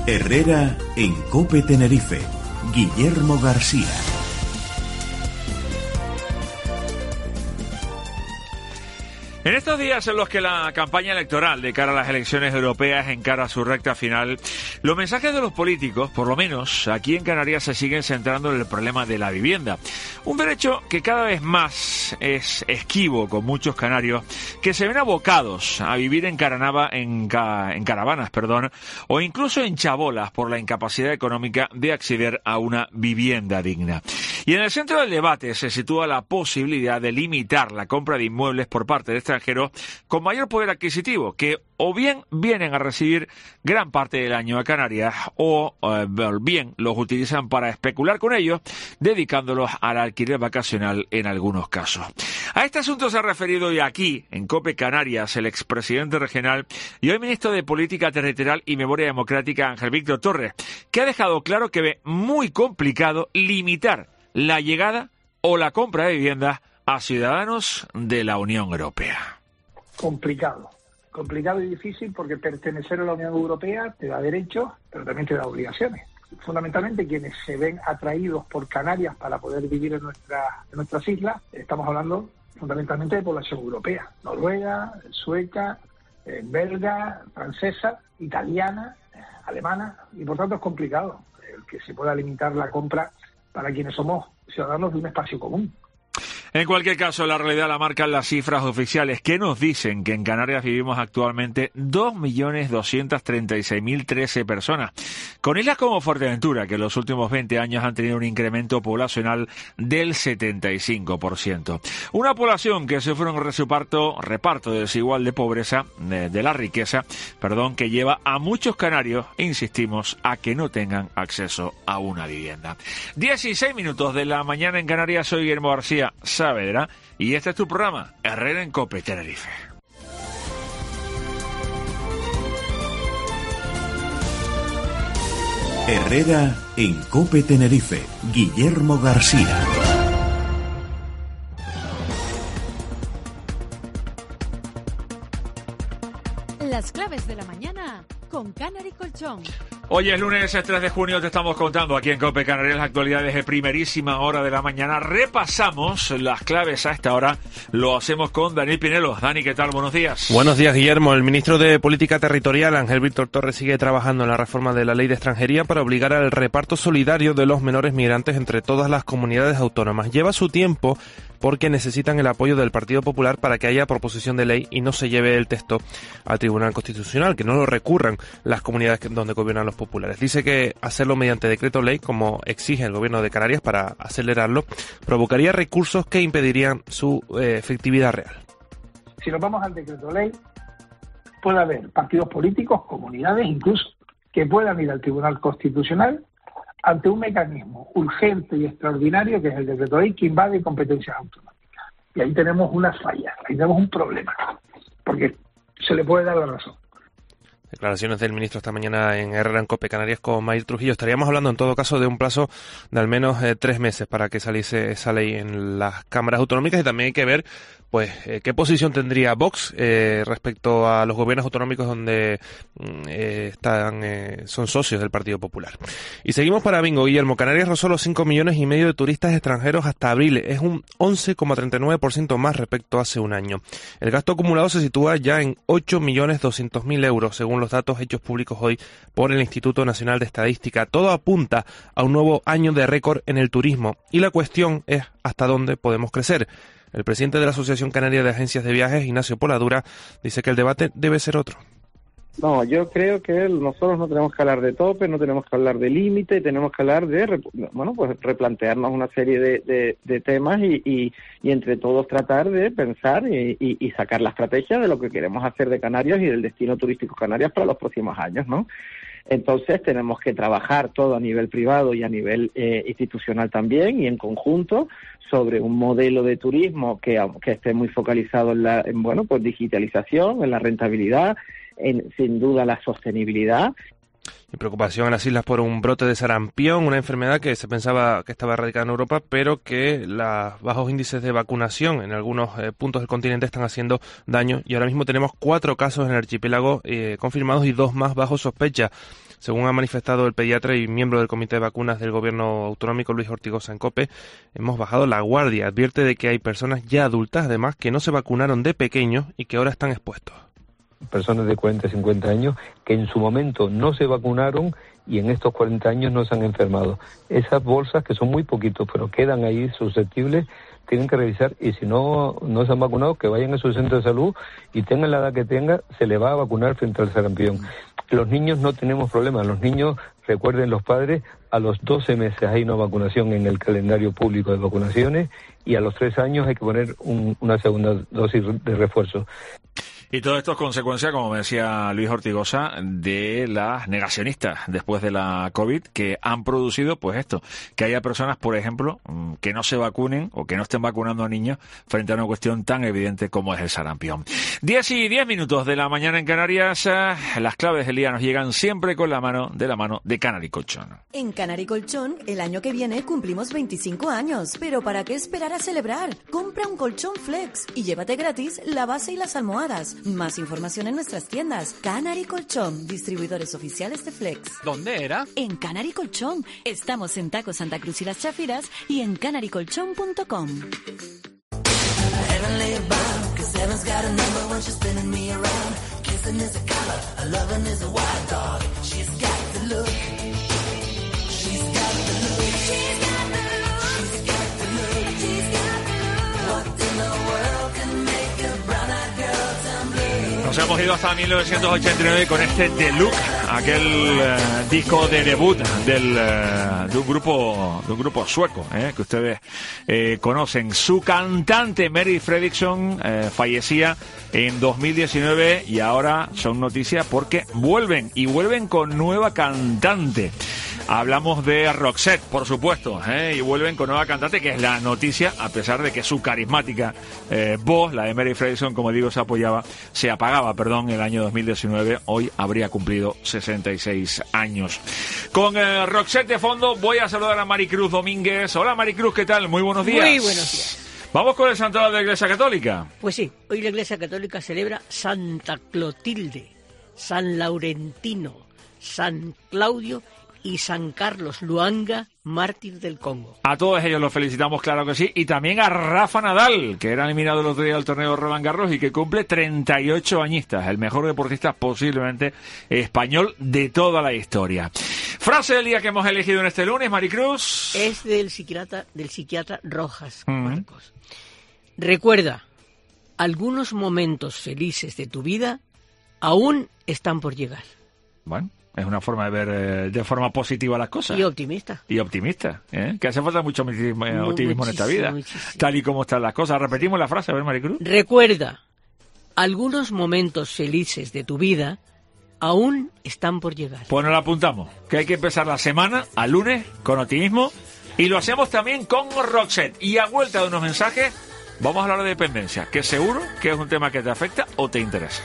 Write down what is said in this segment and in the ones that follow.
Herrera en COPE Tenerife. Guillermo García. En estos días en los que la campaña electoral de cara a las elecciones europeas encara su recta final, los mensajes de los políticos, por lo menos aquí en Canarias, se siguen centrando en el problema de la vivienda. Un derecho que cada vez más es esquivo con muchos canarios que se ven abocados a vivir en caravanas, o incluso en chabolas por la incapacidad económica de acceder a una vivienda digna. Y en el centro del debate se sitúa la posibilidad de limitar la compra de inmuebles por parte de extranjeros con mayor poder adquisitivo, que o bien vienen a recibir gran parte del año a Canarias o bien los utilizan para especular con ellos, dedicándolos al alquiler vacacional en algunos casos. A este asunto se ha referido hoy aquí, en COPE Canarias, el expresidente regional y hoy ministro de Política Territorial y Memoria Democrática, Ángel Víctor Torres, que ha dejado claro que ve muy complicado limitar la llegada o la compra de viviendas a ciudadanos de la Unión Europea. Complicado y difícil porque pertenecer a la Unión Europea te da derechos, pero también te da obligaciones. Fundamentalmente quienes se ven atraídos por Canarias para poder vivir en nuestras islas, estamos hablando fundamentalmente de población europea, noruega, sueca, belga, francesa, italiana, alemana, y por tanto es complicado el que se pueda limitar la compra para quienes somos ciudadanos de un espacio común. En cualquier caso, la realidad la marcan las cifras oficiales que nos dicen que en Canarias vivimos actualmente 2.236.013 personas, con islas como Fuerteventura, que en los últimos 20 años han tenido un incremento poblacional del 75%. Una población que sufre un reparto desigual de pobreza, de la riqueza, que lleva a muchos canarios, insistimos, a que no tengan acceso a una vivienda. 16 minutos de la mañana en Canarias, soy Guillermo García Saavedra y este es tu programa, Herrera en COPE Tenerife. Herrera en COPE Tenerife. Guillermo García. Las claves de la mañana con Canary Colchón. Hoy es lunes 3 de junio, te estamos contando aquí en COPE Canarias las actualidades de primerísima hora de la mañana. Repasamos las claves a esta hora, lo hacemos con Daniel Pinelo. Dani, ¿qué tal? Buenos días. Buenos días, Guillermo. El ministro de Política Territorial, Ángel Víctor Torres, sigue trabajando en la reforma de la Ley de Extranjería para obligar al reparto solidario de los menores migrantes entre todas las comunidades autónomas. Lleva su tiempo porque necesitan el apoyo del Partido Popular para que haya proposición de ley y no se lleve el texto al Tribunal Constitucional, que no lo recurran las comunidades donde gobiernan los populares. Dice que hacerlo mediante decreto ley, como exige el gobierno de Canarias para acelerarlo, provocaría recursos que impedirían su efectividad real. Si nos vamos al decreto ley, puede haber partidos políticos, comunidades incluso, que puedan ir al Tribunal Constitucional ante un mecanismo urgente y extraordinario que es el decreto ley, que invade competencias autonómicas. Y ahí tenemos una falla, ahí tenemos un problema, porque se le puede dar la razón. Declaraciones del ministro esta mañana en Herrera en COPE Canarias con Mayr Trujillo. Estaríamos hablando en todo caso de un plazo de al menos 3 meses para que saliese esa ley en las cámaras autonómicas, y también hay que ver qué posición tendría Vox respecto a los gobiernos autonómicos donde son socios del Partido Popular. Y seguimos para bingo, Guillermo. Canarias rozó los 5,5 millones de turistas extranjeros hasta abril. Es un 11,39% más respecto a hace un año. El gasto acumulado se sitúa ya en 8.200.000 euros, según los datos hechos públicos hoy por el Instituto Nacional de Estadística. Todo apunta a un nuevo año de récord en el turismo, y la cuestión es hasta dónde podemos crecer. El presidente de la Asociación Canaria de Agencias de Viajes, Ignacio Poladura, dice que el debate debe ser otro. No, yo creo que nosotros no tenemos que hablar de tope, no tenemos que hablar de límite, tenemos que hablar de, replantearnos una serie de temas y entre todos tratar de pensar y sacar la estrategia de lo que queremos hacer de Canarias y del destino turístico Canarias para los próximos años, ¿no? Entonces tenemos que trabajar todo a nivel privado y a nivel institucional también, y en conjunto, sobre un modelo de turismo que esté muy focalizado en digitalización, en la rentabilidad, sin duda la sostenibilidad. Y preocupación en las islas por un brote de sarampión, una enfermedad que se pensaba que estaba erradicada en Europa, pero que los bajos índices de vacunación en algunos puntos del continente están haciendo daño. Y ahora mismo tenemos 4 casos en el archipiélago confirmados y 2 más bajo sospecha. Según ha manifestado el pediatra y miembro del Comité de Vacunas del Gobierno Autonómico, Luis Ortigosa, en COPE, hemos bajado la guardia. Advierte de que hay personas ya adultas, además, que no se vacunaron de pequeños y que ahora están expuestos. Personas de 40 y 50 años que en su momento no se vacunaron y en estos 40 años no se han enfermado. Esas bolsas, que son muy poquitos, pero quedan ahí susceptibles, tienen que revisar, y si no se han vacunado, que vayan a su centro de salud y tengan la edad que tenga, se le va a vacunar frente al sarampión. Los niños no tenemos problemas. Los niños, recuerden los padres, a los 12 meses hay una vacunación en el calendario público de vacunaciones y a los 3 años hay que poner una segunda dosis de refuerzo. Y todo esto es consecuencia, como me decía Luis Ortigosa, de las negacionistas después de la COVID, que han producido, pues esto, que haya personas, por ejemplo, que no se vacunen o que no estén vacunando a niños frente a una cuestión tan evidente como es el sarampión. 10:10 de la mañana en Canarias. Las claves del día nos llegan siempre con la mano de Canary Colchón. En Canary Colchón, el año que viene cumplimos 25 años, pero ¿para qué esperar a celebrar? Compra un colchón Flex y llévate gratis la base y las almohadas. Más información en nuestras tiendas. Canary Colchón, distribuidores oficiales de Flex. ¿Dónde era? En Canary Colchón. Estamos en Taco Santa Cruz y Las Chafiras y en canarycolchón.com. Nos hemos ido hasta 1989 con este The Look, aquel disco de debut de un grupo sueco, que ustedes conocen. Su cantante Mary Fredriksson fallecía en 2019 y ahora son noticias porque vuelven con nueva cantante. Hablamos de Roxette, por supuesto, y vuelven con nueva cantante, que es la noticia, a pesar de que su carismática voz, la de Mary Fredriksson, como digo, se apagaba el año 2019. Hoy habría cumplido 66 años. Con Roxette de fondo, voy a saludar a Maricruz Domínguez. Hola Maricruz, ¿qué tal? Muy buenos días. Muy buenos días. Vamos con el santoral de la Iglesia Católica. Pues sí, hoy la Iglesia Católica celebra Santa Clotilde, San Laurentino, San Claudio y San Carlos Luanga, mártir del Congo. A todos ellos los felicitamos, claro que sí, y también a Rafa Nadal, que era eliminado el otro día del torneo de Roland Garros y que cumple 38 añistas, el mejor deportista posiblemente español de toda la historia. Frase del día que hemos elegido en este lunes, Maricruz. Es del psiquiatra Rojas Marcos. Recuerda, algunos momentos felices de tu vida aún están por llegar. Bueno, es una forma de ver de forma positiva las cosas. Y optimista. Que hace falta mucho optimismo en esta vida. Muchísimo. Tal y como están las cosas. Repetimos la frase, a ver, Maricruz. Recuerda, algunos momentos felices de tu vida aún están por llegar. Pues nos la apuntamos, que hay que empezar la semana, al lunes, con optimismo. Y lo hacemos también con Roxette. Y a vuelta de unos mensajes, vamos a hablar de dependencia, que seguro que es un tema que te afecta o te interesa.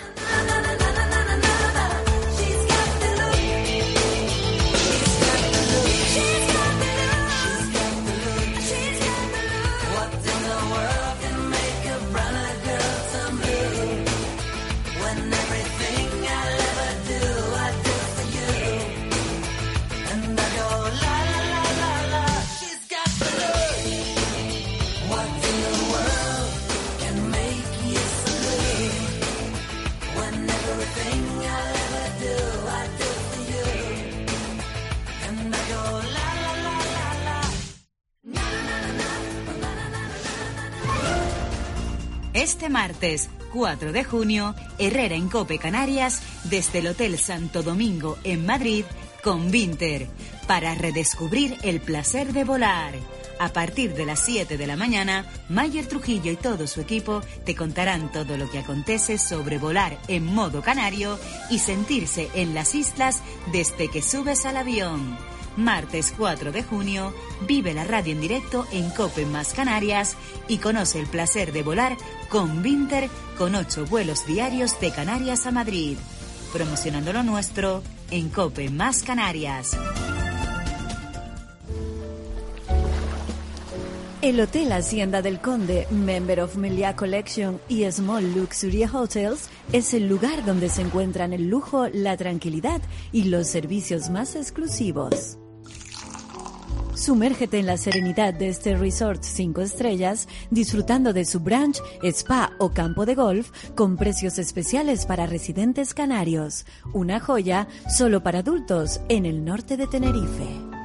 Este martes 4 de junio, Herrera en Cope Canarias, desde el Hotel Santo Domingo en Madrid, con Vinter, para redescubrir el placer de volar. A partir de las 7 de la mañana, Mayer Trujillo y todo su equipo te contarán todo lo que acontece sobre volar en modo canario y sentirse en las islas desde que subes al avión. Martes 4 de junio, vive la radio en directo en Cope más Canarias y conoce el placer de volar con Vinter, con 8 vuelos diarios de Canarias a Madrid. promocionando lo nuestro en COPE más Canarias. El Hotel Hacienda del Conde, member of Meliá Collection y Small Luxury Hotels, es el lugar donde se encuentran el lujo, la tranquilidad y los servicios más exclusivos. Sumérgete en la serenidad de este resort 5 estrellas, disfrutando de su brunch, spa o campo de golf con precios especiales para residentes canarios. Una joya solo para adultos en el norte de Tenerife.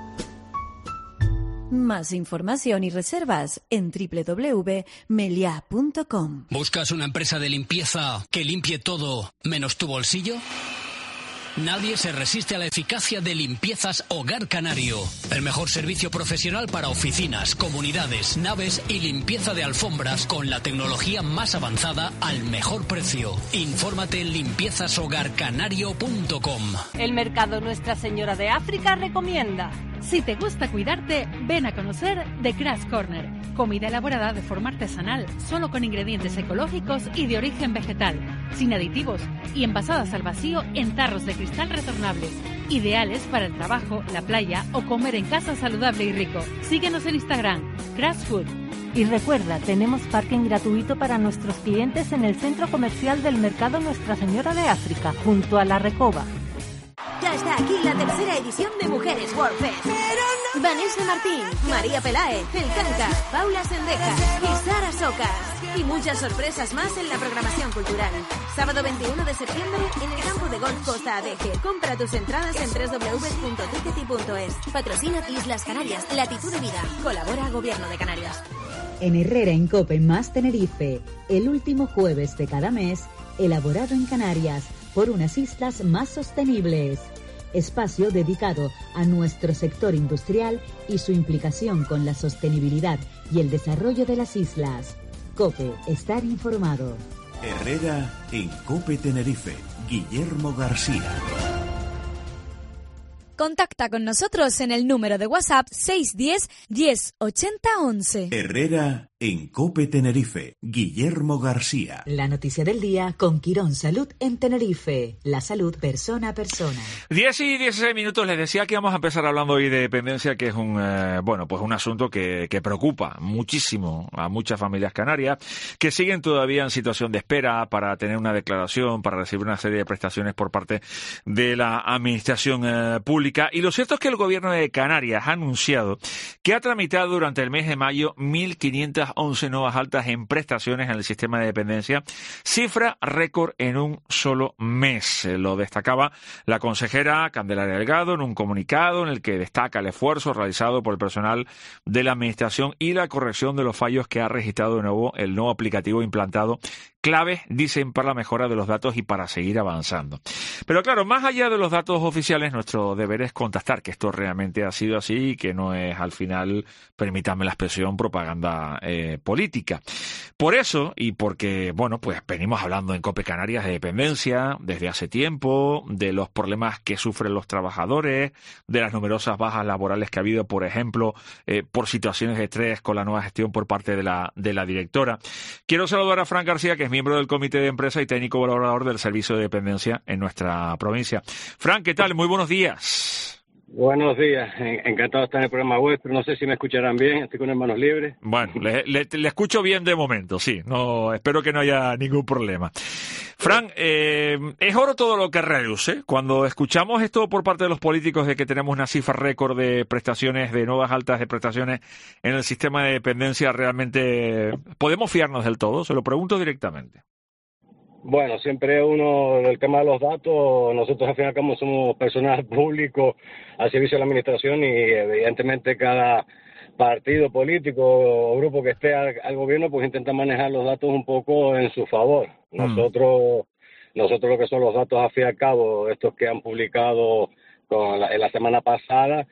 Más información y reservas en www.melia.com. ¿Buscas una empresa de limpieza que limpie todo menos tu bolsillo? Nadie se resiste a la eficacia de Limpiezas Hogar Canario. El mejor servicio profesional para oficinas, comunidades, naves y limpieza de alfombras con la tecnología más avanzada al mejor precio. Infórmate en limpiezashogarcanario.com. El mercado Nuestra Señora de África recomienda. Si te gusta cuidarte, ven a conocer The Crash Corner. Comida elaborada de forma artesanal, solo con ingredientes ecológicos y de origen vegetal, sin aditivos y envasadas al vacío en tarros de cristal retornables. Ideales para el trabajo, la playa o comer en casa saludable y rico. Síguenos en Instagram, Crash Food. Y recuerda, tenemos parking gratuito para nuestros clientes en el centro comercial del Mercado Nuestra Señora de África, junto a La Recoba. Ya está aquí la tercera edición de Mujeres World Fest. Vanessa Martín, María Peláez, El Canca, Paula Sendeja y Sara Socas. Y muchas sorpresas más en la programación cultural. Sábado 21 de septiembre en el campo de golf Costa Adeje. Compra tus entradas en www.tickety.es. Patrocina Islas Canarias, Latitud de Vida. Colabora Gobierno de Canarias. En Herrera en COPE más Tenerife, el último jueves de cada mes, elaborado en Canarias por unas islas más sostenibles. Espacio dedicado a nuestro sector industrial y su implicación con la sostenibilidad y el desarrollo de las islas. COPE, estar informado. Herrera en COPE Tenerife. Guillermo García. Contacta con nosotros en el número de WhatsApp 610 10 80 11. Herrera en COPE Tenerife. Guillermo García. La noticia del día con Quirón Salud en Tenerife. La salud persona a persona. 10 y 16 minutos. Les decía que vamos a empezar hablando hoy de dependencia, que es un asunto que preocupa muchísimo a muchas familias canarias que siguen todavía en situación de espera para tener una declaración, para recibir una serie de prestaciones por parte de la administración pública. Y lo cierto es que el gobierno de Canarias ha anunciado que ha tramitado durante el mes de mayo 1.511 nuevas altas en prestaciones en el sistema de dependencia, cifra récord en un solo mes. Lo destacaba la consejera Candelaria Delgado en un comunicado en el que destaca el esfuerzo realizado por el personal de la administración y la corrección de los fallos que ha registrado de nuevo el nuevo aplicativo implantado. Claves, dicen, para la mejora de los datos y para seguir avanzando. Pero claro, más allá de los datos oficiales, nuestro deber es contrastar que esto realmente ha sido así y que no es, al final, permítanme la expresión, propaganda política. Por eso, y porque, venimos hablando en COPE Canarias de dependencia desde hace tiempo, de los problemas que sufren los trabajadores, de las numerosas bajas laborales que ha habido, por ejemplo, por situaciones de estrés con la nueva gestión por parte de la directora. Quiero saludar a Fran García, que es miembro del Comité de Empresa y técnico colaborador del Servicio de Dependencia en nuestra provincia. Fran, ¿qué tal? Muy buenos días. Buenos días, encantado de estar en el programa vuestro. No sé si me escucharán bien, estoy con hermanos libres. Bueno, le escucho bien de momento, sí. No, espero que no haya ningún problema. Fran, es oro todo lo que reluce. Cuando escuchamos esto por parte de los políticos de que tenemos una cifra récord de prestaciones, de nuevas altas de prestaciones en el sistema de dependencia, ¿realmente podemos fiarnos del todo? Se lo pregunto directamente. Bueno, siempre uno, el tema de los datos, nosotros al fin y al cabo somos personal público al servicio de la administración y evidentemente cada partido político o grupo que esté al gobierno pues intenta manejar los datos un poco en su favor. Nosotros lo que son los datos al fin y al cabo, estos que han publicado en la semana pasada,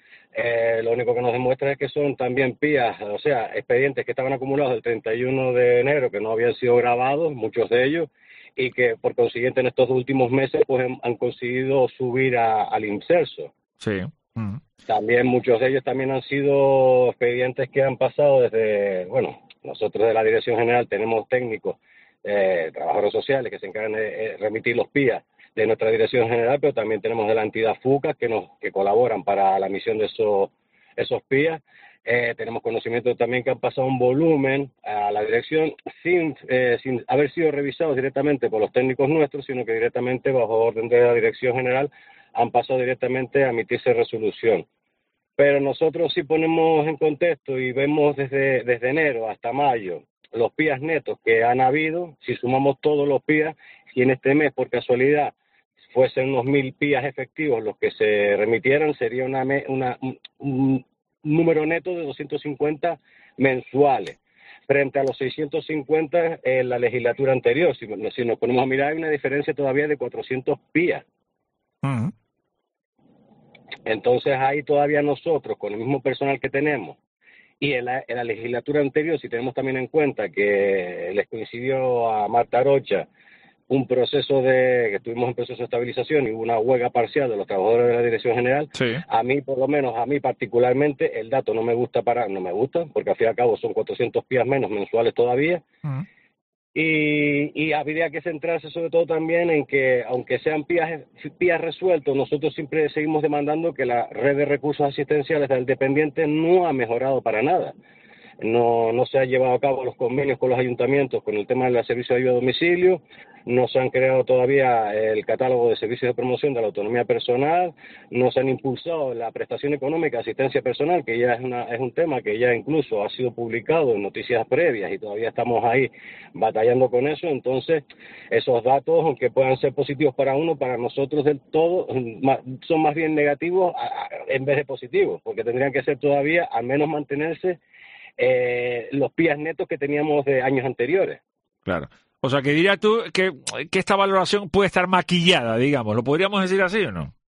lo único que nos demuestra es que son también PIAs, o sea, expedientes que estaban acumulados el 31 de enero que no habían sido grabados, muchos de ellos, y que por consiguiente en estos últimos meses pues han conseguido subir al IMSERSO. Sí. También muchos de ellos también han sido expedientes que han pasado desde, nosotros de la Dirección General tenemos técnicos, trabajadores sociales que se encargan de remitir los PIA de nuestra dirección general, pero también tenemos de la entidad FUCA que colaboran para la emisión de esos PIAs. Tenemos conocimiento también que han pasado un volumen a la dirección sin haber sido revisados directamente por los técnicos nuestros, sino que directamente bajo orden de la dirección general han pasado directamente a emitirse resolución. Pero nosotros sí ponemos en contexto y vemos desde enero hasta mayo los PIAs netos que han habido. Si sumamos todos los PIAs, y en este mes por casualidad fuesen unos 1.000 PIAs efectivos los que se remitieran, sería un número neto de 250 mensuales, frente a los 650 en la legislatura anterior. Si nos ponemos a mirar, hay una diferencia todavía de 400 PIAs. Uh-huh. Entonces ahí todavía nosotros, con el mismo personal que tenemos, y en la legislatura anterior, si tenemos también en cuenta que les coincidió a Marta Arocha que estuvimos en proceso de estabilización y hubo una huelga parcial de los trabajadores de la Dirección General, sí. A mí particularmente, el dato no me gusta, porque al fin y al cabo son 400 PIAs menos mensuales todavía, Uh-huh. y habría que centrarse sobre todo también en que, aunque sean PIAs resueltos, nosotros siempre seguimos demandando que la red de recursos asistenciales del dependiente no ha mejorado para nada. No se han llevado a cabo los convenios con los ayuntamientos con el tema del servicio de ayuda a domicilio, no se han creado todavía el catálogo de servicios de promoción de la autonomía personal, no se han impulsado la prestación económica de asistencia personal, que ya es un tema que ya incluso ha sido publicado en noticias previas y todavía estamos ahí batallando con eso. Entonces, esos datos, aunque puedan ser positivos para uno, para nosotros del todo son más bien negativos en vez de positivos, porque tendrían que ser todavía, al menos mantenerse los PIAs netos que teníamos de años anteriores. Claro. O sea, que dirías tú que esta valoración puede estar maquillada, digamos. ¿Lo podríamos decir así o no?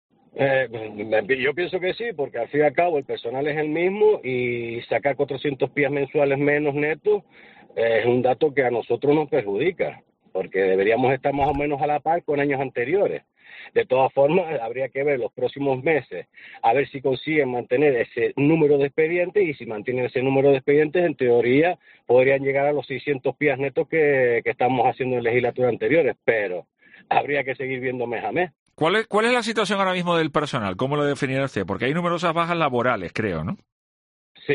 Yo pienso que sí, porque al fin y al cabo el personal es el mismo y sacar 400 PIAs mensuales menos netos es un dato que a nosotros nos perjudica, porque deberíamos estar más o menos a la par con años anteriores. De todas formas, habría que ver los próximos meses, a ver si consiguen mantener ese número de expedientes, y si mantienen ese número de expedientes, en teoría, podrían llegar a los 600 PIAs netos que estamos haciendo en legislaturas anteriores, pero habría que seguir viendo mes a mes. ¿Cuál es la situación ahora mismo del personal? ¿Cómo lo definiría usted? Porque hay numerosas bajas laborales, creo, ¿no? Sí,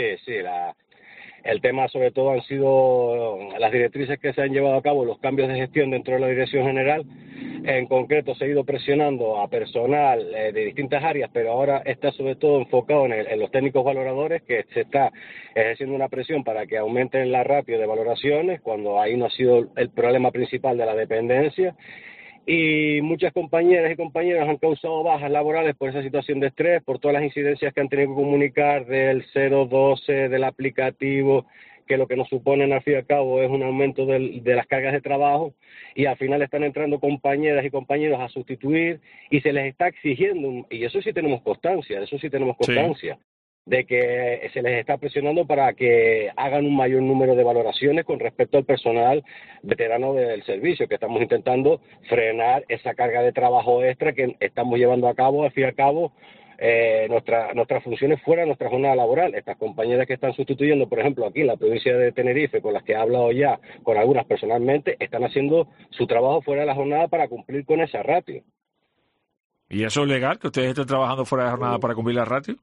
el tema sobre todo han sido las directrices que se han llevado a cabo, los cambios de gestión dentro de la Dirección General. En concreto se ha ido presionando a personal de distintas áreas, pero ahora está sobre todo enfocado en los técnicos valoradores, que se está ejerciendo una presión para que aumenten la ratio de valoraciones, cuando ahí no ha sido el problema principal de la dependencia. Y muchas compañeras y compañeros han causado bajas laborales por esa situación de estrés, por todas las incidencias que han tenido que comunicar del 012, del aplicativo, que lo que nos suponen al fin y al cabo es un aumento de las cargas de trabajo, y al final están entrando compañeras y compañeros a sustituir y se les está exigiendo, y eso sí tenemos constancia, sí. De que se les está presionando para que hagan un mayor número de valoraciones con respecto al personal veterano del servicio, que estamos intentando frenar esa carga de trabajo extra que estamos llevando a cabo, al fin y al cabo, nuestras funciones fuera de nuestra jornada laboral. Estas compañeras que están sustituyendo, por ejemplo, aquí en la provincia de Tenerife, con las que he hablado ya, con algunas personalmente, están haciendo su trabajo fuera de la jornada para cumplir con esa ratio. ¿Y eso es legal, que ustedes estén trabajando fuera de jornada para cumplir la ratio?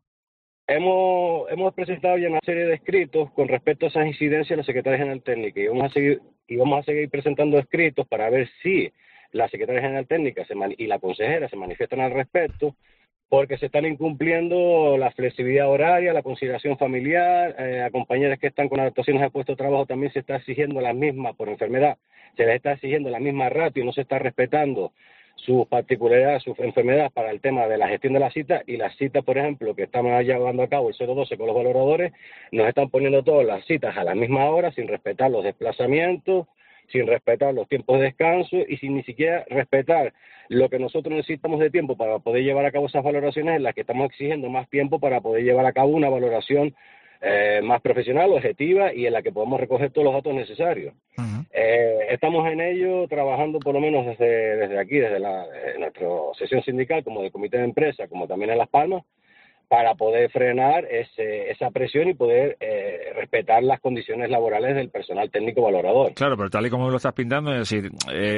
Hemos presentado ya una serie de escritos con respecto a esas incidencias a la Secretaría General Técnica, y vamos a seguir presentando escritos para ver si la Secretaría General Técnica y la consejera se manifiestan al respecto, porque se están incumpliendo la flexibilidad horaria, la conciliación familiar. A compañeras que están con adaptaciones al puesto de trabajo también se está exigiendo la misma, por enfermedad, se les está exigiendo la misma ratio, no se está respetando sus particularidades, sus enfermedades para el tema de la gestión de la cita, y las citas, por ejemplo, que estamos llevando a cabo el 012 con los valoradores, nos están poniendo todas las citas a la misma hora, sin respetar los desplazamientos, sin respetar los tiempos de descanso y sin ni siquiera respetar lo que nosotros necesitamos de tiempo para poder llevar a cabo esas valoraciones, en las que estamos exigiendo más tiempo para poder llevar a cabo una valoración más profesional, objetiva, y en la que podamos recoger todos los datos necesarios. Uh-huh. Estamos en ello, trabajando por lo menos desde aquí, desde nuestra sesión sindical, como de comité de empresa, como también en Las Palmas, para poder frenar esa presión y poder respetar las condiciones laborales del personal técnico valorador. Claro, pero tal y como lo estás pintando, es decir,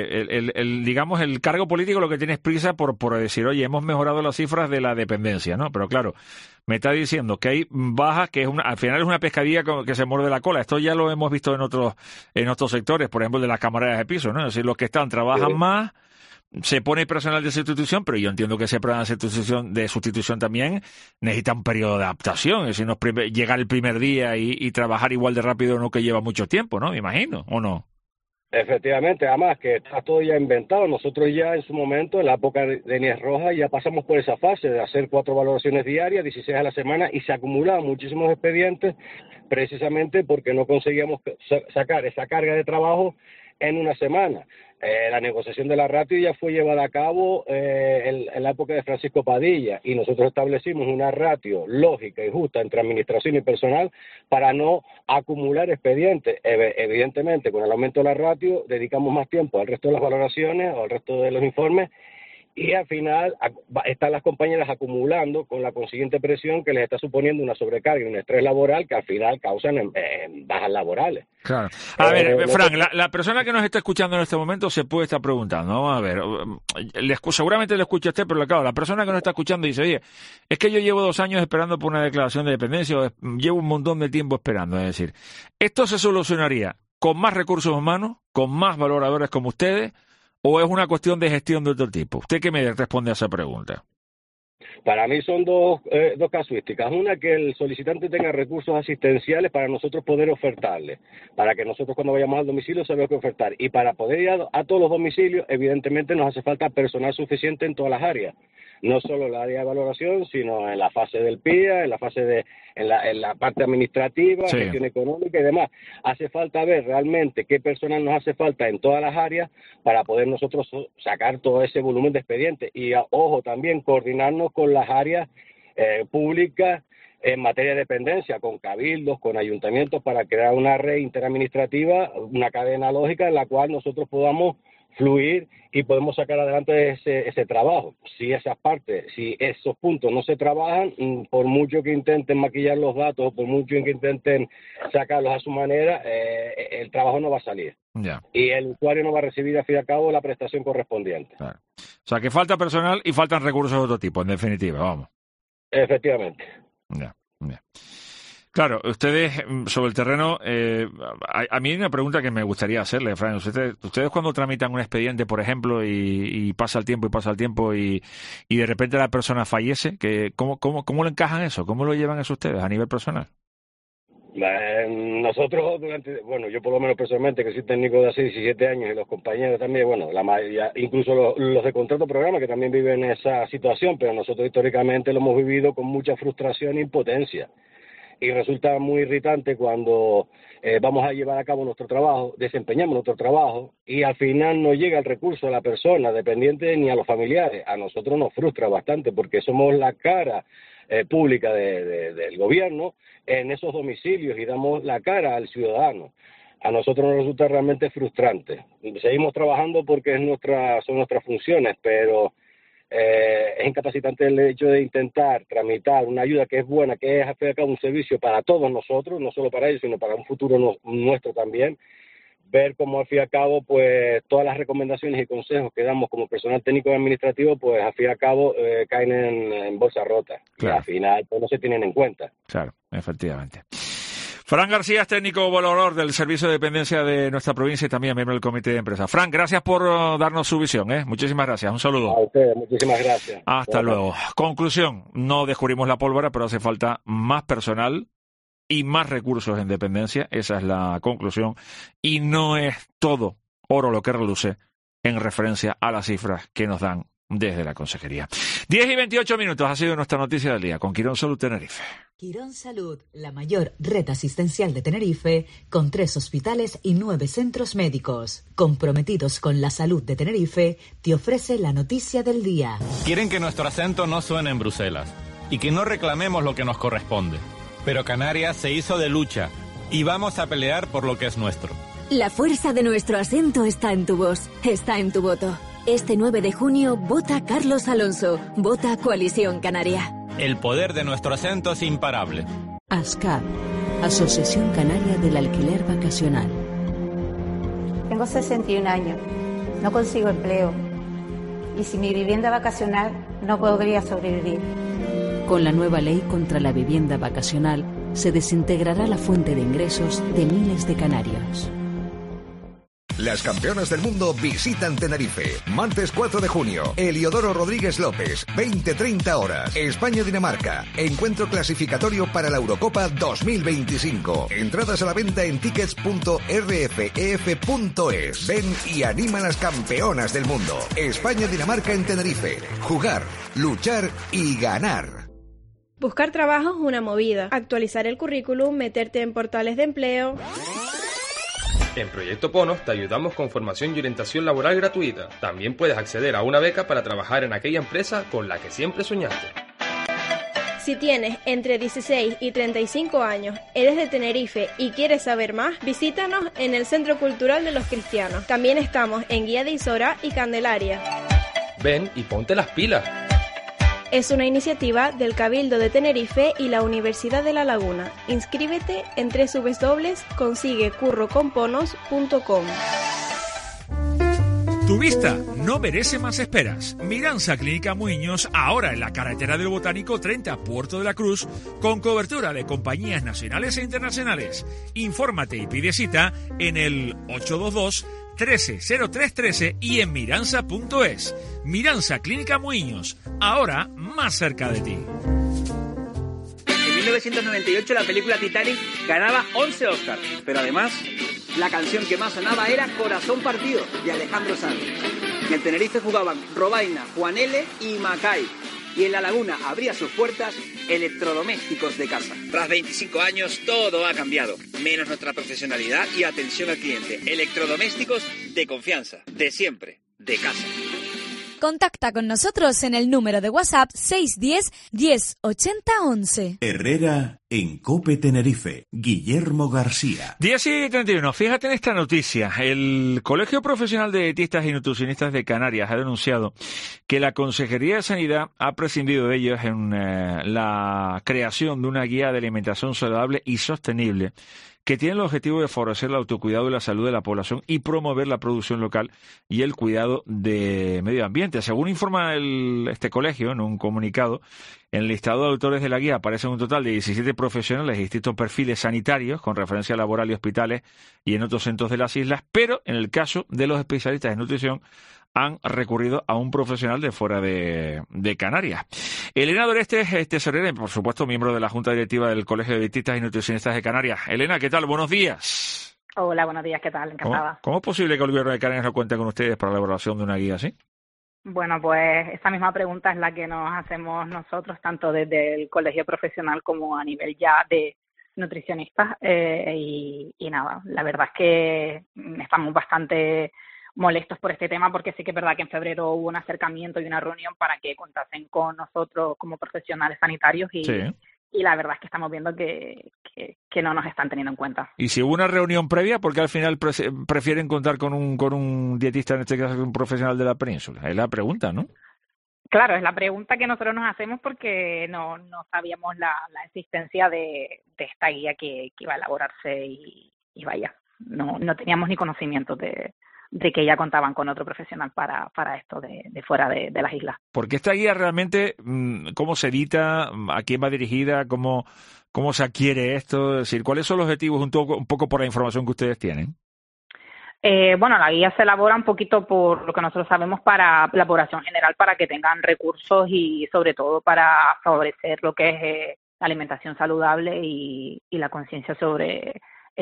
digamos, el cargo político lo que tiene es prisa por decir, oye, hemos mejorado las cifras de la dependencia, ¿no? Pero claro, me está diciendo que hay bajas, que al final es una pescadilla que se muerde la cola. Esto ya lo hemos visto en otros sectores, por ejemplo, de las cámaras de piso, ¿no? Es decir, los que están trabajan más, se pone personal de sustitución, pero yo entiendo que ese programa de sustitución también necesita un periodo de adaptación, es decir, llegar el primer día y trabajar igual de rápido, no que lleva mucho tiempo, ¿no? Me imagino, ¿o no? Efectivamente, además que está todo ya inventado. Nosotros ya en su momento, en la época de Nieves Roja, ya pasamos por esa fase de hacer 4 valoraciones diarias, 16 a la semana, y se acumulaban muchísimos expedientes precisamente porque no conseguíamos sacar esa carga de trabajo en una semana. La negociación de la ratio ya fue llevada a cabo en la época de Francisco Padilla, y nosotros establecimos una ratio lógica y justa entre administración y personal para no acumular expedientes. Evidentemente, con el aumento de la ratio dedicamos más tiempo al resto de las valoraciones o al resto de los informes, y al final están las compañeras acumulando con la consiguiente presión que les está suponiendo una sobrecarga y un estrés laboral que al final causan bajas laborales. Claro. A ver, Fran, la persona que nos está escuchando en este momento se puede estar preguntando, vamos a ver, seguramente le escucha usted, pero claro, la persona que nos está escuchando dice, oye, es que yo llevo 2 años esperando por una declaración de dependencia, o llevo un montón de tiempo esperando, es decir, ¿esto se solucionaría con más recursos humanos, con más valoradores como ustedes, o es una cuestión de gestión de otro tipo? ¿Usted qué me responde a esa pregunta? Para mí son dos casuísticas. Una, que el solicitante tenga recursos asistenciales para nosotros poder ofertarle, para que nosotros cuando vayamos al domicilio sabemos qué ofertar. Y para poder ir a todos los domicilios, evidentemente nos hace falta personal suficiente en todas las áreas. No solo en la área de valoración, sino en la fase del PIA, en la fase en la parte administrativa, sí, gestión económica y demás. Hace falta ver realmente qué personal nos hace falta en todas las áreas para poder nosotros sacar todo ese volumen de expedientes. Y, ojo, también coordinarnos con las áreas públicas en materia de dependencia, con cabildos, con ayuntamientos, para crear una red interadministrativa, una cadena lógica en la cual nosotros podamos fluir y podemos sacar adelante ese trabajo. Si esas partes, si esos puntos no se trabajan, por mucho que intenten maquillar los datos, o por mucho que intenten sacarlos a su manera, el trabajo no va a salir. Ya. Y el usuario no va a recibir al fin y al cabo la prestación correspondiente. Claro. O sea, que falta personal y faltan recursos de otro tipo, en definitiva, vamos. Efectivamente. Ya. Claro, ustedes sobre el terreno, a mí hay una pregunta que me gustaría hacerle, Fran. Ustedes cuando tramitan un expediente, por ejemplo, y pasa el tiempo y de repente la persona fallece, ¿cómo lo encajan eso? ¿Cómo lo llevan eso ustedes a nivel personal? Nosotros yo por lo menos personalmente, que soy técnico de hace 17 años, y los compañeros también, la mayoría, incluso los de contrato programa, que también viven esa situación, pero nosotros históricamente lo hemos vivido con mucha frustración e impotencia. Y resulta muy irritante cuando vamos a llevar a cabo nuestro trabajo, desempeñamos nuestro trabajo, y al final no llega el recurso a la persona dependiente ni a los familiares. A nosotros nos frustra bastante porque somos la cara pública del gobierno en esos domicilios y damos la cara al ciudadano. A nosotros nos resulta realmente frustrante. Seguimos trabajando porque son nuestras funciones, pero es incapacitante el hecho de intentar tramitar una ayuda que es buena, que es al fin y al cabo un servicio para todos nosotros, no solo para ellos, sino para un futuro nuestro también. Ver cómo al fin y al cabo, pues todas las recomendaciones y consejos que damos como personal técnico y administrativo, pues al fin y al cabo caen en bolsa rota. Claro. Y al final pues no se tienen en cuenta. Claro, efectivamente. Fran García es técnico valorador del Servicio de Dependencia de nuestra provincia y también miembro del Comité de Empresa. Fran, gracias por darnos su visión. Muchísimas gracias. Un saludo. A ustedes, muchísimas gracias. Hasta luego. Conclusión, no descubrimos la pólvora, pero hace falta más personal y más recursos en dependencia. Esa es la conclusión. Y no es todo oro lo que reluce en referencia a las cifras que nos dan desde la Consejería. 10:28 ha sido nuestra noticia del día con Quirón Salud Tenerife. Quirón Salud, la mayor red asistencial de Tenerife, con 3 hospitales y 9 centros médicos. Comprometidos con la salud de Tenerife, te ofrece la noticia del día. Quieren que nuestro acento no suene en Bruselas y que no reclamemos lo que nos corresponde. Pero Canarias se hizo de lucha y vamos a pelear por lo que es nuestro. La fuerza de nuestro acento está en tu voz, está en tu voto. Este 9 de junio, vota Carlos Alonso, vota Coalición Canaria. El poder de nuestro acento es imparable. ASCAP, Asociación Canaria del Alquiler Vacacional. Tengo 61 años, no consigo empleo y sin mi vivienda vacacional no podría sobrevivir. Con la nueva ley contra la vivienda vacacional se desintegrará la fuente de ingresos de miles de canarios. Las campeonas del mundo visitan Tenerife. Martes 4 de junio, Eliodoro Rodríguez López, 20-30 horas. España-Dinamarca. Encuentro clasificatorio para la Eurocopa 2025. Entradas a la venta en tickets.rfef.es. Ven y anima a las campeonas del mundo. España-Dinamarca en Tenerife. Jugar, luchar y ganar. Buscar trabajo es una movida. Actualizar el currículum, meterte en portales de empleo. En Proyecto Ponos te ayudamos con formación y orientación laboral gratuita. También puedes acceder a una beca para trabajar en aquella empresa con la que siempre soñaste. Si tienes entre 16 y 35 años, eres de Tenerife y quieres saber más, visítanos en el Centro Cultural de los Cristianos. También estamos en Guía de Isora y Candelaria. Ven y ponte las pilas. Es una iniciativa del Cabildo de Tenerife y la Universidad de La Laguna. Inscríbete en www.consiguecurroconponos.com. Tu vista no merece más esperas. Miranza Clínica Muiños, ahora en la carretera del Botánico 30, Puerto de la Cruz, con cobertura de compañías nacionales e internacionales. Infórmate y pide cita en el 822-130313 y en miranza.es. Miranza Clínica Muiños, ahora más cerca de ti. En 1998 la película Titanic ganaba 11 Oscars, pero además la canción que más sonaba era Corazón Partido, de Alejandro Sanz. En el Tenerife jugaban Robaina, Juan L. y Macay. Y en La Laguna abría sus puertas Electrodomésticos de Casa. Tras 25 años todo ha cambiado, menos nuestra profesionalidad y atención al cliente. Electrodomésticos de confianza, de siempre, de casa. Contacta con nosotros en el número de WhatsApp 610 10 80 11. Herrera en COPE Tenerife. Guillermo García. 10:31. Fíjate en esta noticia. El Colegio Profesional de Dietistas y Nutricionistas de Canarias ha denunciado que la Consejería de Sanidad ha prescindido de ellos en la creación de una guía de alimentación saludable y sostenible que tiene el objetivo de favorecer el autocuidado y la salud de la población y promover la producción local y el cuidado de medio ambiente. Según informa este colegio en un comunicado, en el listado de autores de la guía aparecen un total de 17 profesionales de distintos perfiles sanitarios con referencia laboral y hospitales y en otros centros de las islas, pero en el caso de los especialistas en nutrición han recurrido a un profesional de fuera de Canarias. Elena Doreste es tesorera y, por supuesto, miembro de la Junta Directiva del Colegio de Dietistas y Nutricionistas de Canarias. Elena, ¿qué tal? Buenos días. Hola, buenos días, ¿qué tal? Encantada. ¿Cómo es posible que el Gobierno de Canarias no cuente con ustedes para la elaboración de una guía así? Bueno, pues esta misma pregunta es la que nos hacemos nosotros, tanto desde el colegio profesional como a nivel ya de nutricionistas. Y nada, la verdad es que estamos bastante molestos por este tema, porque sí que es verdad que en febrero hubo un acercamiento y una reunión para que contasen con nosotros como profesionales sanitarios y la verdad es que estamos viendo que no nos están teniendo en cuenta. Y si hubo una reunión previa, ¿por qué al final prefieren contar con un dietista, en este caso un profesional de la península? Es la pregunta, ¿no? Claro, es la pregunta que nosotros nos hacemos porque no sabíamos la existencia de esta guía que iba a elaborarse y vaya, no teníamos ni conocimiento de que ya contaban con otro profesional para esto de fuera de las islas. Porque esta guía realmente, ¿cómo se edita? ¿A quién va dirigida? ¿Cómo se adquiere esto? Es decir, ¿cuáles son los objetivos un poco por la información que ustedes tienen? Bueno, la guía se elabora un poquito por lo que nosotros sabemos para la población general, para que tengan recursos y sobre todo para favorecer lo que es la alimentación saludable y la conciencia sobre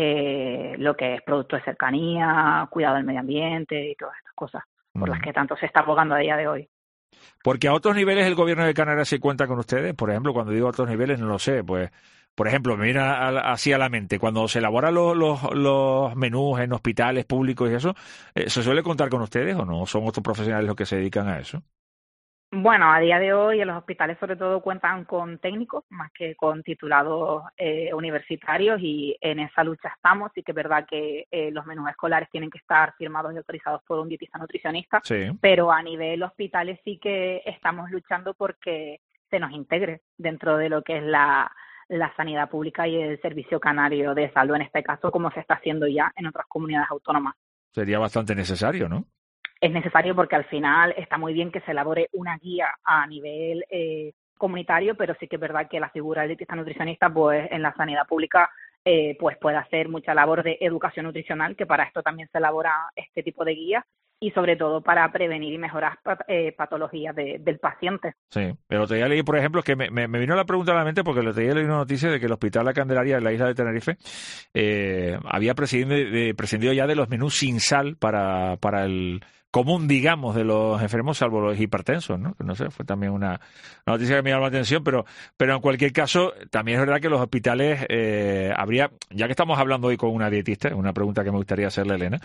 lo que es producto de cercanía, cuidado del medio ambiente y todas estas cosas por las que tanto se está abogando a día de hoy. Porque a otros niveles el Gobierno de Canarias se cuenta con ustedes. Por ejemplo, cuando digo a otros niveles, no lo sé, pues por ejemplo, me viene así a la mente, cuando se elaboran los menús en hospitales públicos y eso, ¿se suele contar con ustedes o no? ¿Son otros profesionales los que se dedican a eso? Bueno, a día de hoy en los hospitales sobre todo cuentan con técnicos más que con titulados universitarios y en esa lucha estamos. Sí que es verdad que los menús escolares tienen que estar firmados y autorizados por un dietista nutricionista, pero a nivel hospitales sí que estamos luchando porque se nos integre dentro de lo que es la sanidad pública y el servicio canario de salud, en este caso, como se está haciendo ya en otras comunidades autónomas. Sería bastante necesario, ¿no? Es necesario porque al final está muy bien que se elabore una guía a nivel comunitario, pero sí que es verdad que la figura del dietista nutricionista, pues en la sanidad pública, pues puede hacer mucha labor de educación nutricional, que para esto también se elabora este tipo de guías, y sobre todo para prevenir y mejorar patologías del paciente. Sí, el otro día leí, por ejemplo, que me vino la pregunta a la mente porque el otro día leí una noticia de que el Hospital La Candelaria de la isla de Tenerife había prescindido ya de los menús sin sal para el común, digamos, de los enfermos, salvo los hipertensos, ¿no? No sé, fue también una noticia que me llamó la atención, pero en cualquier caso, también es verdad que los hospitales habría, ya que estamos hablando hoy con una dietista, una pregunta que me gustaría hacerle a Elena,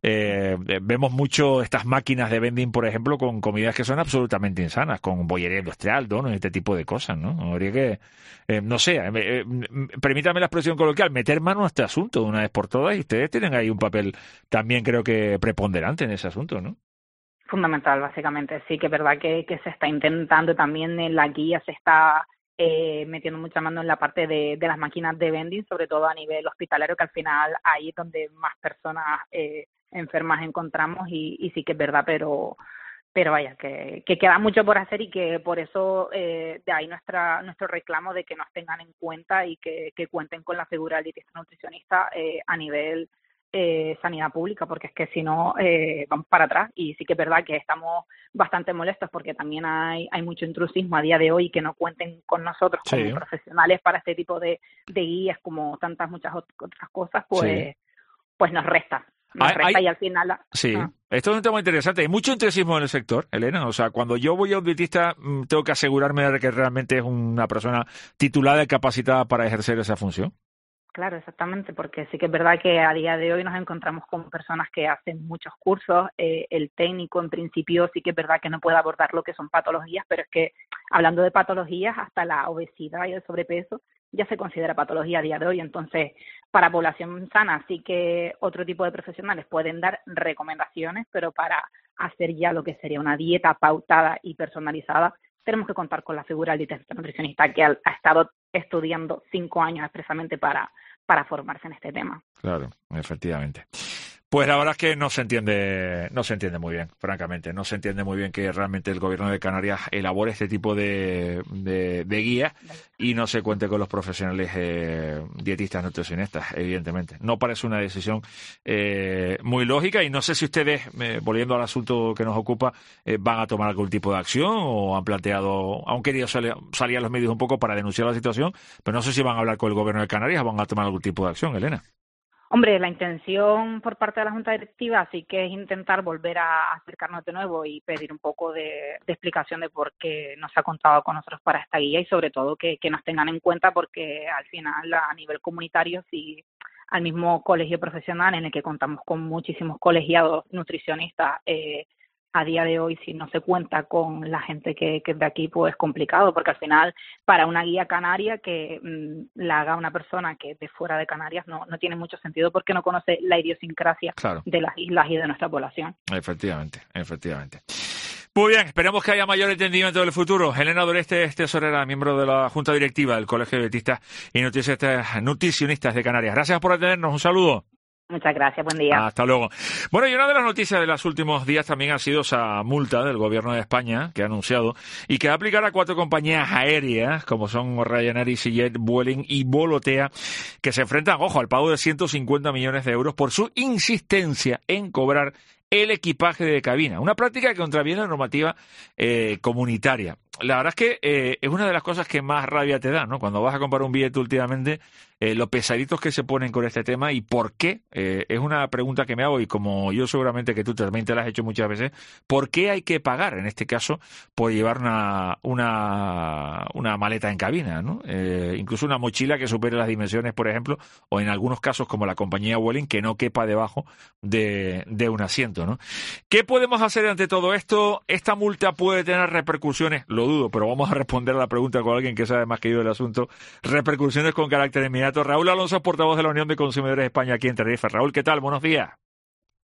vemos mucho estas máquinas de vending, por ejemplo, con comidas que son absolutamente insanas, con bollería industrial, donuts y este tipo de cosas, ¿no? Habría que, no sé, permítame la expresión coloquial, meter mano a este asunto de una vez por todas, y ustedes tienen ahí un papel también, creo que preponderante en ese asunto, ¿no? Fundamental, básicamente. Sí que es verdad que se está intentando también en la guía, se está metiendo mucha mano en la parte de las máquinas de vending, sobre todo a nivel hospitalario, que al final ahí es donde más personas enfermas encontramos, y sí que es verdad, pero vaya, que queda mucho por hacer, y que por eso de ahí nuestro reclamo de que nos tengan en cuenta y que cuenten con la figura del dietista nutricionista a nivel sanidad pública, porque es que si no vamos para atrás. Y sí que es verdad que estamos bastante molestos porque también hay mucho intrusismo a día de hoy, que no cuenten con nosotros como profesionales para este tipo de guías, como tantas muchas otras cosas, pues nos resta. Y al final... Sí, esto es un tema interesante. Hay mucho intrusismo en el sector, Elena. O sea, cuando yo voy a un dietista, tengo que asegurarme de que realmente es una persona titulada y capacitada para ejercer esa función. Claro, exactamente, porque sí que es verdad que a día de hoy nos encontramos con personas que hacen muchos cursos. El técnico, en principio, sí que es verdad que no puede abordar lo que son patologías, pero es que, hablando de patologías, hasta la obesidad y el sobrepeso ya se considera patología a día de hoy. Entonces, para población sana sí que otro tipo de profesionales pueden dar recomendaciones, pero para hacer ya lo que sería una dieta pautada y personalizada, tenemos que contar con la figura del dietista nutricionista, que ha estado estudiando 5 años expresamente para formarse en este tema. Claro, efectivamente. Pues la verdad es que no se entiende muy bien, francamente. No se entiende muy bien que realmente el Gobierno de Canarias elabore este tipo de guías y no se cuente con los profesionales dietistas nutricionistas, evidentemente. No parece una decisión muy lógica, y no sé si ustedes, volviendo al asunto que nos ocupa, van a tomar algún tipo de acción o han planteado, han querido salir a los medios un poco para denunciar la situación, pero no sé si van a hablar con el Gobierno de Canarias o van a tomar algún tipo de acción, Elena. Hombre, la intención por parte de la Junta Directiva sí que es intentar volver a acercarnos de nuevo y pedir un poco de explicación de por qué no se ha contado con nosotros para esta guía, y sobre todo que nos tengan en cuenta, porque al final a nivel comunitario, sí, al mismo colegio profesional en el que contamos con muchísimos colegiados nutricionistas, a día de hoy, si no se cuenta con la gente que es de aquí, pues es complicado, porque al final, para una guía canaria que la haga una persona que es de fuera de Canarias, no tiene mucho sentido, porque no conoce la idiosincrasia de las islas y de nuestra población. Efectivamente. Muy bien, esperemos que haya mayor entendimiento del futuro. Elena Doreste, tesorera, miembro de la Junta Directiva del Colegio de Dietistas y Nutricionistas de Canarias. Gracias por atendernos, un saludo. Muchas gracias, buen día. Hasta luego. Bueno, y una de las noticias de los últimos días también ha sido esa multa del Gobierno de España que ha anunciado y que va a aplicar a 4 compañías aéreas, como son Ryanair, EasyJet, Vueling y Volotea, que se enfrentan, ojo, al pago de 150 millones de euros por su insistencia en cobrar el equipaje de cabina, una práctica que contraviene la normativa comunitaria. La verdad es que es una de las cosas que más rabia te da, ¿no? Cuando vas a comprar un billete últimamente, los pesaditos que se ponen con este tema y por qué. Es una pregunta que me hago, y como yo seguramente que tú también te la has hecho muchas veces, ¿por qué hay que pagar, en este caso, por llevar una maleta en cabina, ¿no? Incluso una mochila que supere las dimensiones, por ejemplo, o en algunos casos, como la compañía Vueling, que no quepa debajo de un asiento, ¿no? ¿Qué podemos hacer ante todo esto? ¿Esta multa puede tener repercusiones? Lo dudo, pero vamos a responder a la pregunta con alguien que sabe más que yo del asunto. Repercusiones con carácter inmediato. Raúl Alonso, portavoz de la Unión de Consumidores de España aquí en Tenerife. Raúl, ¿qué tal? Buenos días.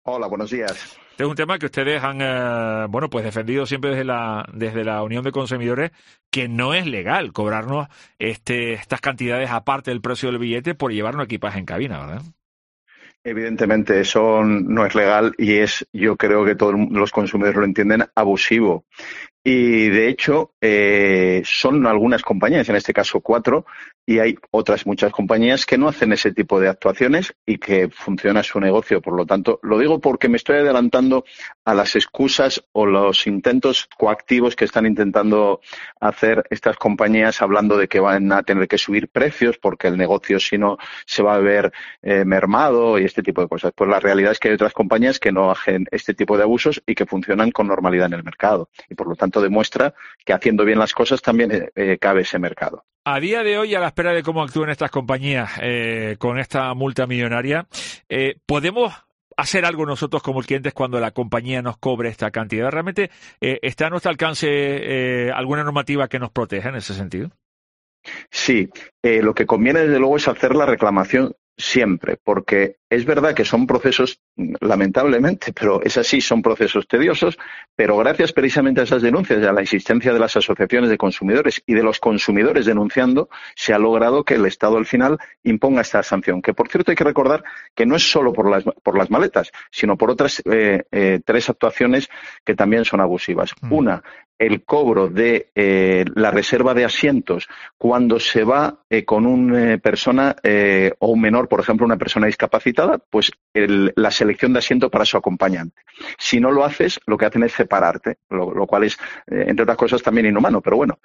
Hola, buenos días. Este es un tema que ustedes han pues defendido siempre desde la Unión de Consumidores, que no es legal cobrarnos estas cantidades aparte del precio del billete por llevarnos equipaje en cabina, ¿verdad? Evidentemente eso no es legal y yo creo que todos los consumidores lo entienden, abusivo. Y de hecho son algunas compañías, en este caso 4, y hay otras muchas compañías que no hacen ese tipo de actuaciones y que funciona su negocio. Por lo tanto, lo digo porque me estoy adelantando a las excusas o los intentos coactivos que están intentando hacer estas compañías, hablando de que van a tener que subir precios porque el negocio, si no, se va a ver mermado y este tipo de cosas. Pues la realidad es que hay otras compañías que no hacen este tipo de abusos y que funcionan con normalidad en el mercado. Y por lo tanto demuestra que haciendo bien las cosas también cabe ese mercado. A día de hoy, a la espera de cómo actúen estas compañías con esta multa millonaria, ¿podemos hacer algo nosotros como clientes cuando la compañía nos cobre esta cantidad? ¿Realmente está a nuestro alcance alguna normativa que nos proteja en ese sentido? Sí, lo que conviene desde luego es hacer la reclamación siempre, porque es verdad que son procesos, lamentablemente, pero es así, son procesos tediosos, pero gracias precisamente a esas denuncias y a la insistencia de las asociaciones de consumidores y de los consumidores denunciando, se ha logrado que el Estado al final imponga esta sanción, que por cierto hay que recordar que no es solo por las maletas, sino por otras 3 actuaciones que también son abusivas. Una, el cobro de la reserva de asientos cuando se va con una persona o un menor, por ejemplo, una persona discapacitada, pues la selección de asiento para su acompañante. Si no lo haces, lo que hacen es separarte, lo cual es, entre otras cosas, también inhumano, pero bueno.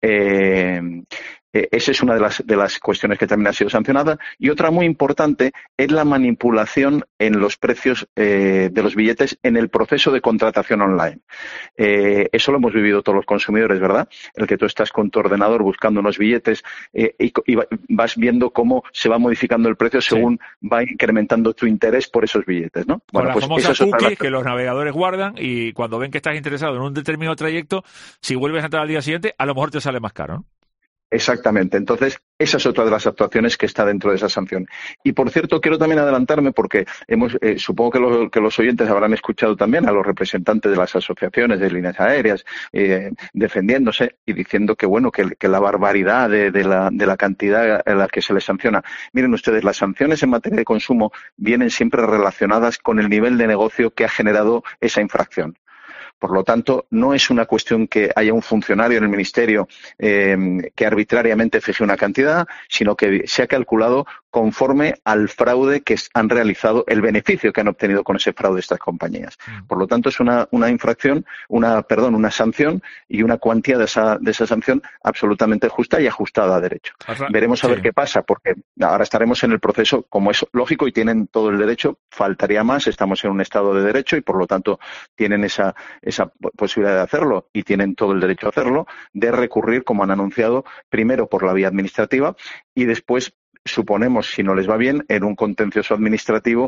Esa es una de las cuestiones que también ha sido sancionada. Y otra muy importante es la manipulación en los precios de los billetes en el proceso de contratación online. Eso lo hemos vivido todos los consumidores, ¿verdad? El que tú estás con tu ordenador buscando unos billetes y vas viendo cómo se va modificando el precio según va incrementando tu interés por esos billetes, ¿no? Con la famosa cookie que los navegadores guardan, y cuando ven que estás interesado en un determinado trayecto, si vuelves a entrar al día siguiente, a lo mejor te sale más caro, ¿no? Exactamente. Entonces, esa es otra de las actuaciones que está dentro de esa sanción. Y, por cierto, quiero también adelantarme porque supongo que los oyentes habrán escuchado también a los representantes de las asociaciones de líneas aéreas defendiéndose y diciendo que, bueno, que la barbaridad de la cantidad a la que se les sanciona. Miren ustedes, las sanciones en materia de consumo vienen siempre relacionadas con el nivel de negocio que ha generado esa infracción. Por lo tanto, no es una cuestión que haya un funcionario en el Ministerio que arbitrariamente fije una cantidad, sino que se ha calculado conforme al fraude que han realizado, el beneficio que han obtenido con ese fraude estas compañías. Por lo tanto, es una infracción, una sanción y una cuantía de esa sanción absolutamente justa y ajustada a derecho. Veremos a ver qué pasa, porque ahora estaremos en el proceso, como es lógico, y tienen todo el derecho, faltaría más, estamos en un Estado de Derecho y, por lo tanto, tienen esa posibilidad de hacerlo y tienen todo el derecho a hacerlo, de recurrir, como han anunciado, primero por la vía administrativa y después, suponemos, si no les va bien, en un contencioso administrativo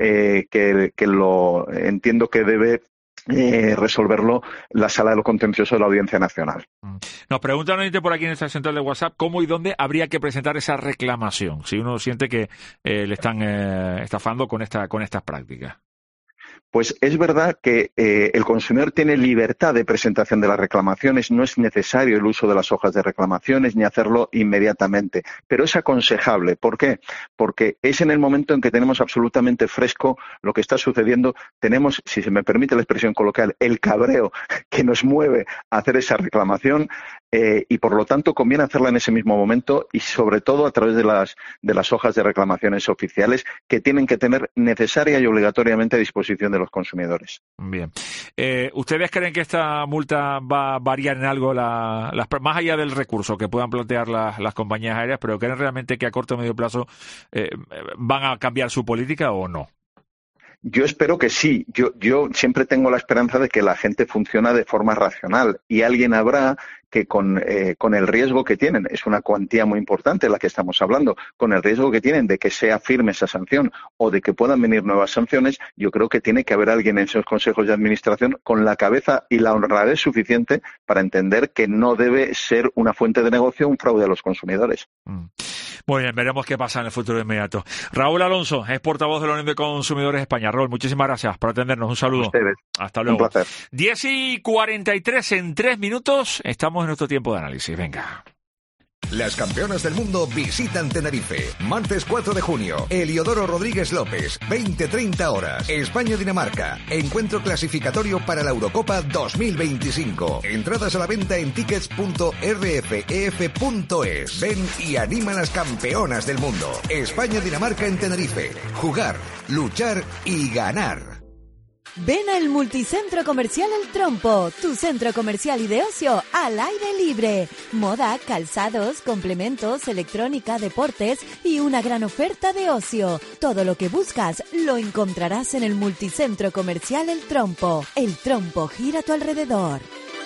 que lo entiendo que debe resolverlo la Sala de lo Contencioso de la Audiencia Nacional. Nos preguntan por aquí en esta central de WhatsApp cómo y dónde habría que presentar esa reclamación si uno siente que le están estafando con estas prácticas. Pues es verdad que el consumidor tiene libertad de presentación de las reclamaciones, no es necesario el uso de las hojas de reclamaciones ni hacerlo inmediatamente, pero es aconsejable. ¿Por qué? Porque es en el momento en que tenemos absolutamente fresco lo que está sucediendo, tenemos, si se me permite la expresión coloquial, el cabreo que nos mueve a hacer esa reclamación y por lo tanto conviene hacerla en ese mismo momento y sobre todo a través de las hojas de reclamaciones oficiales que tienen que tener necesaria y obligatoriamente a disposición de los consumidores. Bien. ¿Ustedes creen que esta multa va a variar en algo más allá del recurso que puedan plantear las compañías aéreas, pero creen realmente que a corto o medio plazo van a cambiar su política o no? Yo espero que sí. Yo siempre tengo la esperanza de que la gente funciona de forma racional y alguien habrá que con el riesgo que tienen, es una cuantía muy importante la que estamos hablando, con el riesgo que tienen de que sea firme esa sanción o de que puedan venir nuevas sanciones, yo creo que tiene que haber alguien en esos consejos de administración con la cabeza y la honradez suficiente para entender que no debe ser una fuente de negocio un fraude a los consumidores. Muy bien, veremos qué pasa en el futuro inmediato. Raúl Alonso es portavoz de la Unión de Consumidores España. Raúl, muchísimas gracias por atendernos. Un saludo. Hasta luego. Un placer. 10:43 en 3 minutos. Estamos en nuestro tiempo de análisis. Venga. Las campeonas del mundo visitan Tenerife. Martes 4 de junio. Heliodoro Rodríguez López. 20-30 horas. España-Dinamarca. Encuentro clasificatorio para la Eurocopa 2025. Entradas a la venta en tickets.rfef.es. Ven y anima a las campeonas del mundo. España-Dinamarca en Tenerife. Jugar, luchar y ganar. Ven al Multicentro Comercial El Trompo, tu centro comercial y de ocio al aire libre. Moda, calzados, complementos, electrónica, deportes y una gran oferta de ocio. Todo lo que buscas lo encontrarás en el Multicentro Comercial El Trompo. El Trompo gira a tu alrededor.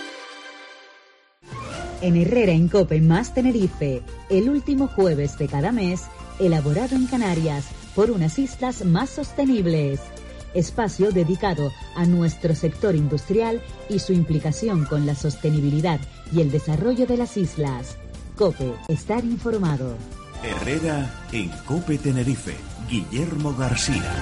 En Herrera en Cope más Tenerife, el último jueves de cada mes, elaborado en Canarias por unas islas más sostenibles. Espacio dedicado a nuestro sector industrial y su implicación con la sostenibilidad y el desarrollo de las islas. COPE, estar informado. Herrera en COPE Tenerife. Guillermo García.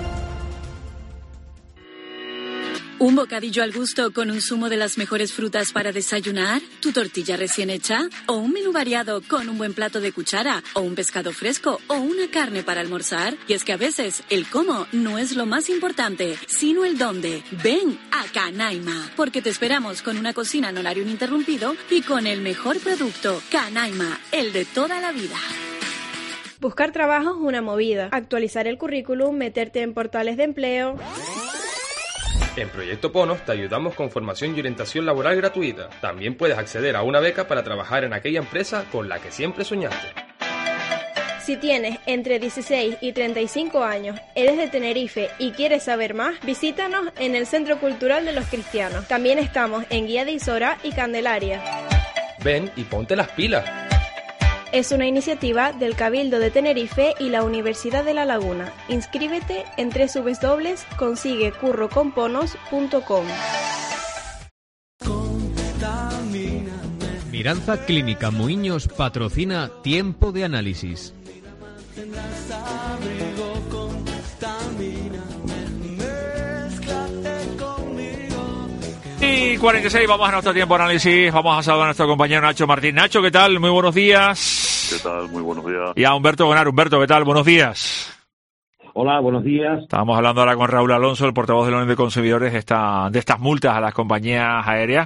¿Un bocadillo al gusto con un zumo de las mejores frutas para desayunar? ¿Tu tortilla recién hecha? ¿O un menú variado con un buen plato de cuchara? ¿O un pescado fresco? ¿O una carne para almorzar? Y es que a veces el cómo no es lo más importante, sino el dónde. Ven a Canaima, porque te esperamos con una cocina en horario ininterrumpido y con el mejor producto. Canaima, el de toda la vida. Buscar trabajo es una movida. Actualizar el currículum, meterte en portales de empleo. En Proyecto Ponos te ayudamos con formación y orientación laboral gratuita. También puedes acceder a una beca para trabajar en aquella empresa con la que siempre soñaste. Si tienes entre 16 y 35 años, eres de Tenerife y quieres saber más, visítanos en el Centro Cultural de los Cristianos. También estamos en Guía de Isora y Candelaria. Ven y ponte las pilas. Es una iniciativa del Cabildo de Tenerife y la Universidad de La Laguna. Inscríbete en www.consiguecurroconponos.com. Miranza Clínica Muiños patrocina Tiempo de Análisis. Y 46, vamos a nuestro tiempo de análisis. Vamos a saludar a nuestro compañero Nacho Martín. Nacho, ¿qué tal? Muy buenos días. ¿Qué tal? Muy buenos días. Y a Humberto Bonar. Humberto, ¿qué tal? Buenos días. Hola, buenos días. Estábamos hablando ahora con Raúl Alonso, el portavoz de la Unión de Consumidores, de estas multas a las compañías aéreas.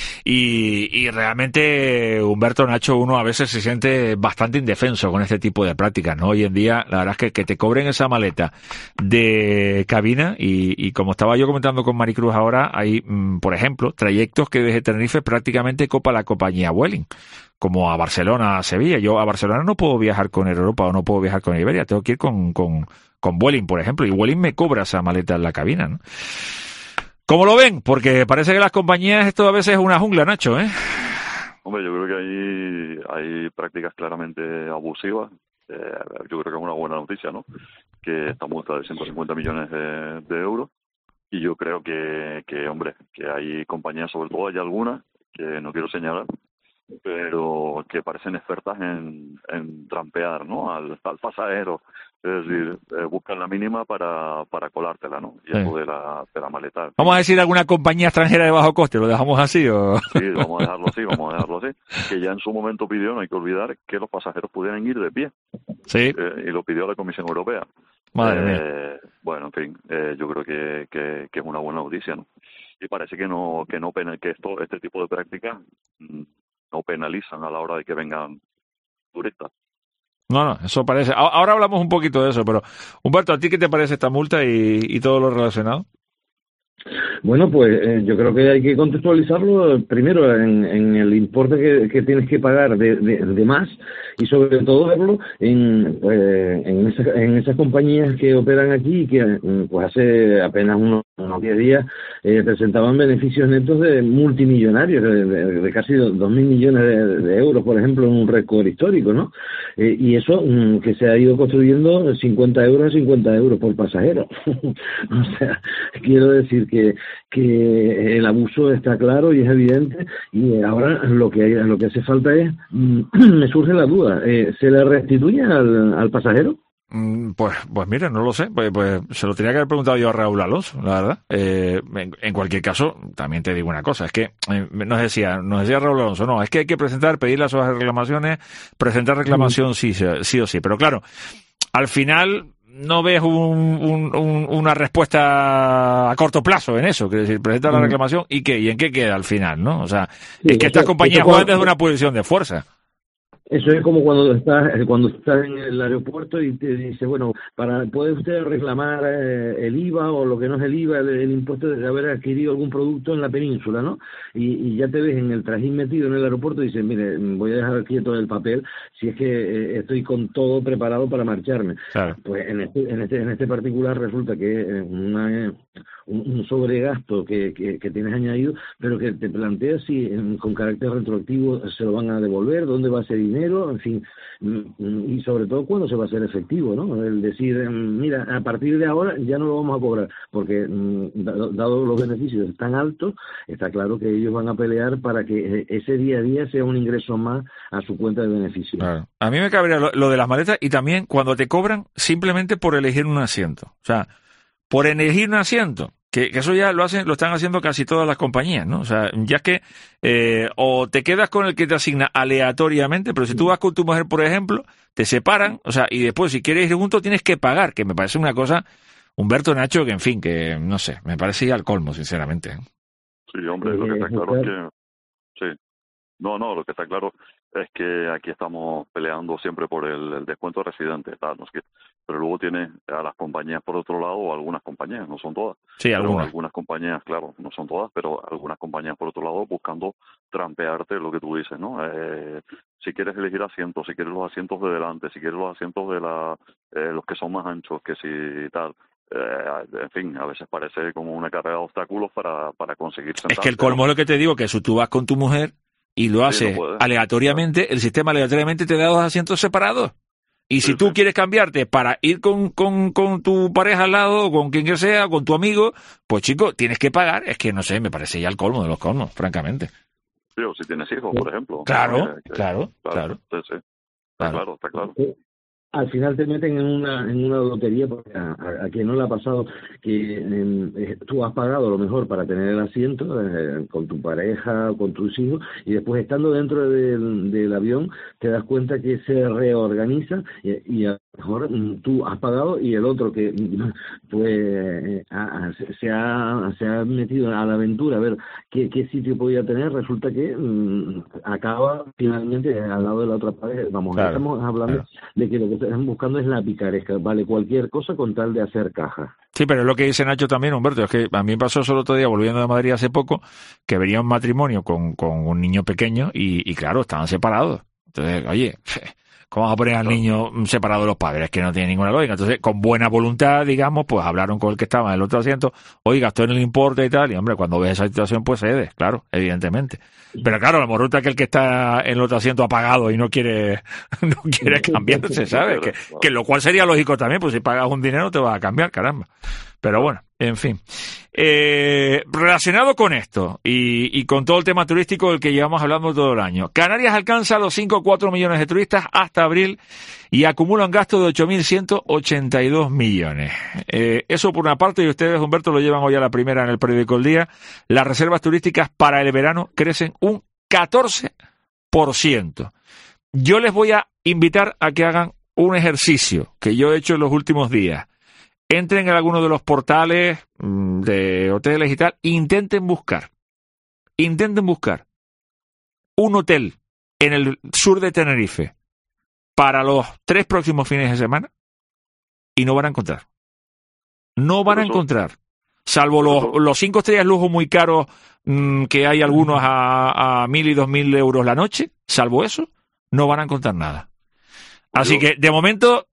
Y realmente, Humberto, Nacho, uno a veces se siente bastante indefenso con este tipo de prácticas, ¿no? Hoy en día, la verdad es que te cobren esa maleta de cabina y como estaba yo comentando con Maricruz ahora, hay, por ejemplo, trayectos que desde Tenerife prácticamente copa la compañía Vueling, como a Barcelona, a Sevilla. Yo a Barcelona no puedo viajar con Air Europa o no puedo viajar con Iberia, tengo que ir con Vueling, por ejemplo, y Vueling me cobra esa maleta en la cabina, ¿no? ¿Cómo lo ven? Porque parece que las compañías esto a veces es una jungla, Nacho, ¿eh? Hombre, yo creo que hay prácticas claramente abusivas. Yo creo que es una buena noticia, ¿no? Que esta multa de 150 millones de euros. Y yo creo que hay compañías, sobre todo hay algunas, que no quiero señalar, pero que parecen expertas en trampear, ¿no? Al pasajero. Es decir, buscan la mínima para colártela, ¿no? Y eso de la maleta. ¿Vamos a decir alguna compañía extranjera de bajo coste? ¿Lo dejamos así o...? Sí, vamos a dejarlo así. Que ya en su momento pidió, no hay que olvidar, que los pasajeros pudieran ir de pie. Sí. Y lo pidió la Comisión Europea. Madre mía. Bueno, en fin, yo creo que es una buena noticia, ¿no? Y parece que este tipo de prácticas no penalizan a la hora de que vengan turistas. No, eso parece. Ahora hablamos un poquito de eso, pero Humberto, ¿a ti qué te parece esta multa y todo lo relacionado? Bueno, pues yo creo que hay que contextualizarlo primero en el importe que tienes que pagar de más y sobre todo verlo en esas compañías que operan aquí y que pues hace apenas unos unos 10 días, presentaban beneficios netos de multimillonarios, de casi 2.000 millones de euros, por ejemplo, en un récord histórico, ¿no? Y eso que se ha ido construyendo 50 euros por pasajero. O sea, quiero decir que el abuso está claro y es evidente, y ahora lo que hace falta es, me surge la duda, ¿se le restituye al pasajero? Pues mira, no lo sé, pues se lo tenía que haber preguntado yo a Raúl Alonso, la verdad. En cualquier caso, también te digo una cosa, es que nos decía Raúl Alonso, no, es que hay que pedir las hojas de reclamaciones, presentar reclamación sí o sí, pero claro, al final no ves una respuesta a corto plazo en eso, quiere decir, presenta la reclamación y ¿qué? ¿Y en qué queda al final, no? O sea, es que estas compañías juegan desde una posición de fuerza. Eso es como cuando estás en el aeropuerto y te dice, bueno, puede usted reclamar el IVA o lo que no es el IVA, el impuesto de haber adquirido algún producto en la península, ¿no? Y ya te ves en el trajín metido en el aeropuerto y dices, mire, voy a dejar quieto el papel si es que estoy con todo preparado para marcharme. Claro. Pues en este particular resulta que es un sobregasto que tienes añadido, pero que te planteas si con carácter retroactivo se lo van a devolver, dónde va a ser dinero, en fin, y sobre todo cuándo se va a hacer efectivo, ¿no? El decir, mira, a partir de ahora ya no lo vamos a cobrar, porque dado los beneficios tan altos, está claro que ellos van a pelear para que ese día a día sea un ingreso más a su cuenta de beneficios. Claro. A mí me cabría lo de las maletas y también cuando te cobran simplemente por elegir un asiento, o sea, por elegir un asiento. Que eso ya lo están haciendo casi todas las compañías, ¿no? O sea, ya que o te quedas con el que te asigna aleatoriamente, pero si tú vas con tu mujer, por ejemplo, te separan, o sea, y después si quieres ir juntos tienes que pagar, que me parece una cosa, Humberto, Nacho, que en fin, que no sé, me parece ya al colmo, sinceramente. Sí, hombre, lo que está claro es que... Sí. No, lo que está claro es que aquí estamos peleando siempre por el descuento residente, tal, no sé qué. Pero luego tienes a las compañías por otro lado, o algunas compañías, no son todas. Sí, algunas compañías, claro, no son todas, pero algunas compañías por otro lado buscando trampearte lo que tú dices, ¿no? Si quieres elegir asientos, si quieres los asientos de delante, si quieres los asientos de los que son más anchos, que si tal. En fin, a veces parece como una carrera de obstáculos para conseguir sentarte. Es que el colmo es lo que te digo, que si tú vas con tu mujer y lo haces aleatoriamente, el sistema aleatoriamente te da dos asientos separados. Y si tú quieres cambiarte para ir con tu pareja al lado, o con quien que sea, con tu amigo, pues chico, tienes que pagar. Es que no sé, me parece ya el colmo de los colmos, francamente. Sí, o si tienes hijos, por ejemplo. Claro. Sí. Está claro. Al final te meten en una lotería, porque a quien no le ha pasado que tú has pagado lo mejor para tener el asiento con tu pareja o con tus hijos, y después estando dentro del avión te das cuenta que se reorganiza y a lo mejor tú has pagado y el otro que pues se ha metido a la aventura a ver qué sitio podía tener, resulta que acaba finalmente al lado de la otra pareja. Vamos, estamos hablando de que lo que están buscando es la picaresca, vale cualquier cosa con tal de hacer caja. Sí, pero es lo que dice Nacho también, Humberto, es que a mí me pasó solo otro día, volviendo de Madrid hace poco, que venía un matrimonio con un niño pequeño y claro, estaban separados. Entonces, oye, ¿cómo vas a poner al niño separado de los padres? Que no tiene ninguna lógica. Entonces, con buena voluntad, digamos, pues hablaron con el que estaba en el otro asiento, oiga, esto no le importa y tal, y hombre, cuando ves esa situación, pues cedes, claro, evidentemente. Pero claro, la morruta que el que está en el otro asiento ha pagado y no quiere cambiarse, ¿sabes? Que lo cual sería lógico también, pues si pagas un dinero te vas a cambiar, caramba. Pero bueno, en fin. Relacionado con esto y con todo el tema turístico del que llevamos hablando todo el año, Canarias alcanza los 5,4 millones de turistas hasta abril y acumula un gasto de 8.182 millones. Eso por una parte, y ustedes, Humberto, lo llevan hoy a la primera en el periódico El Día. Las reservas turísticas para el verano crecen un 14%. Yo les voy a invitar a que hagan un ejercicio que yo he hecho en los últimos días. Entren en alguno de los portales de hoteles y tal, intenten buscar un hotel en el sur de Tenerife para los 3 próximos fines de semana y no van a encontrar. No van a encontrar. Salvo los 5 estrellas lujo muy caros, que hay algunos a 1.000 y 2.000 euros la noche, salvo eso, no van a encontrar nada. Así que, de momento,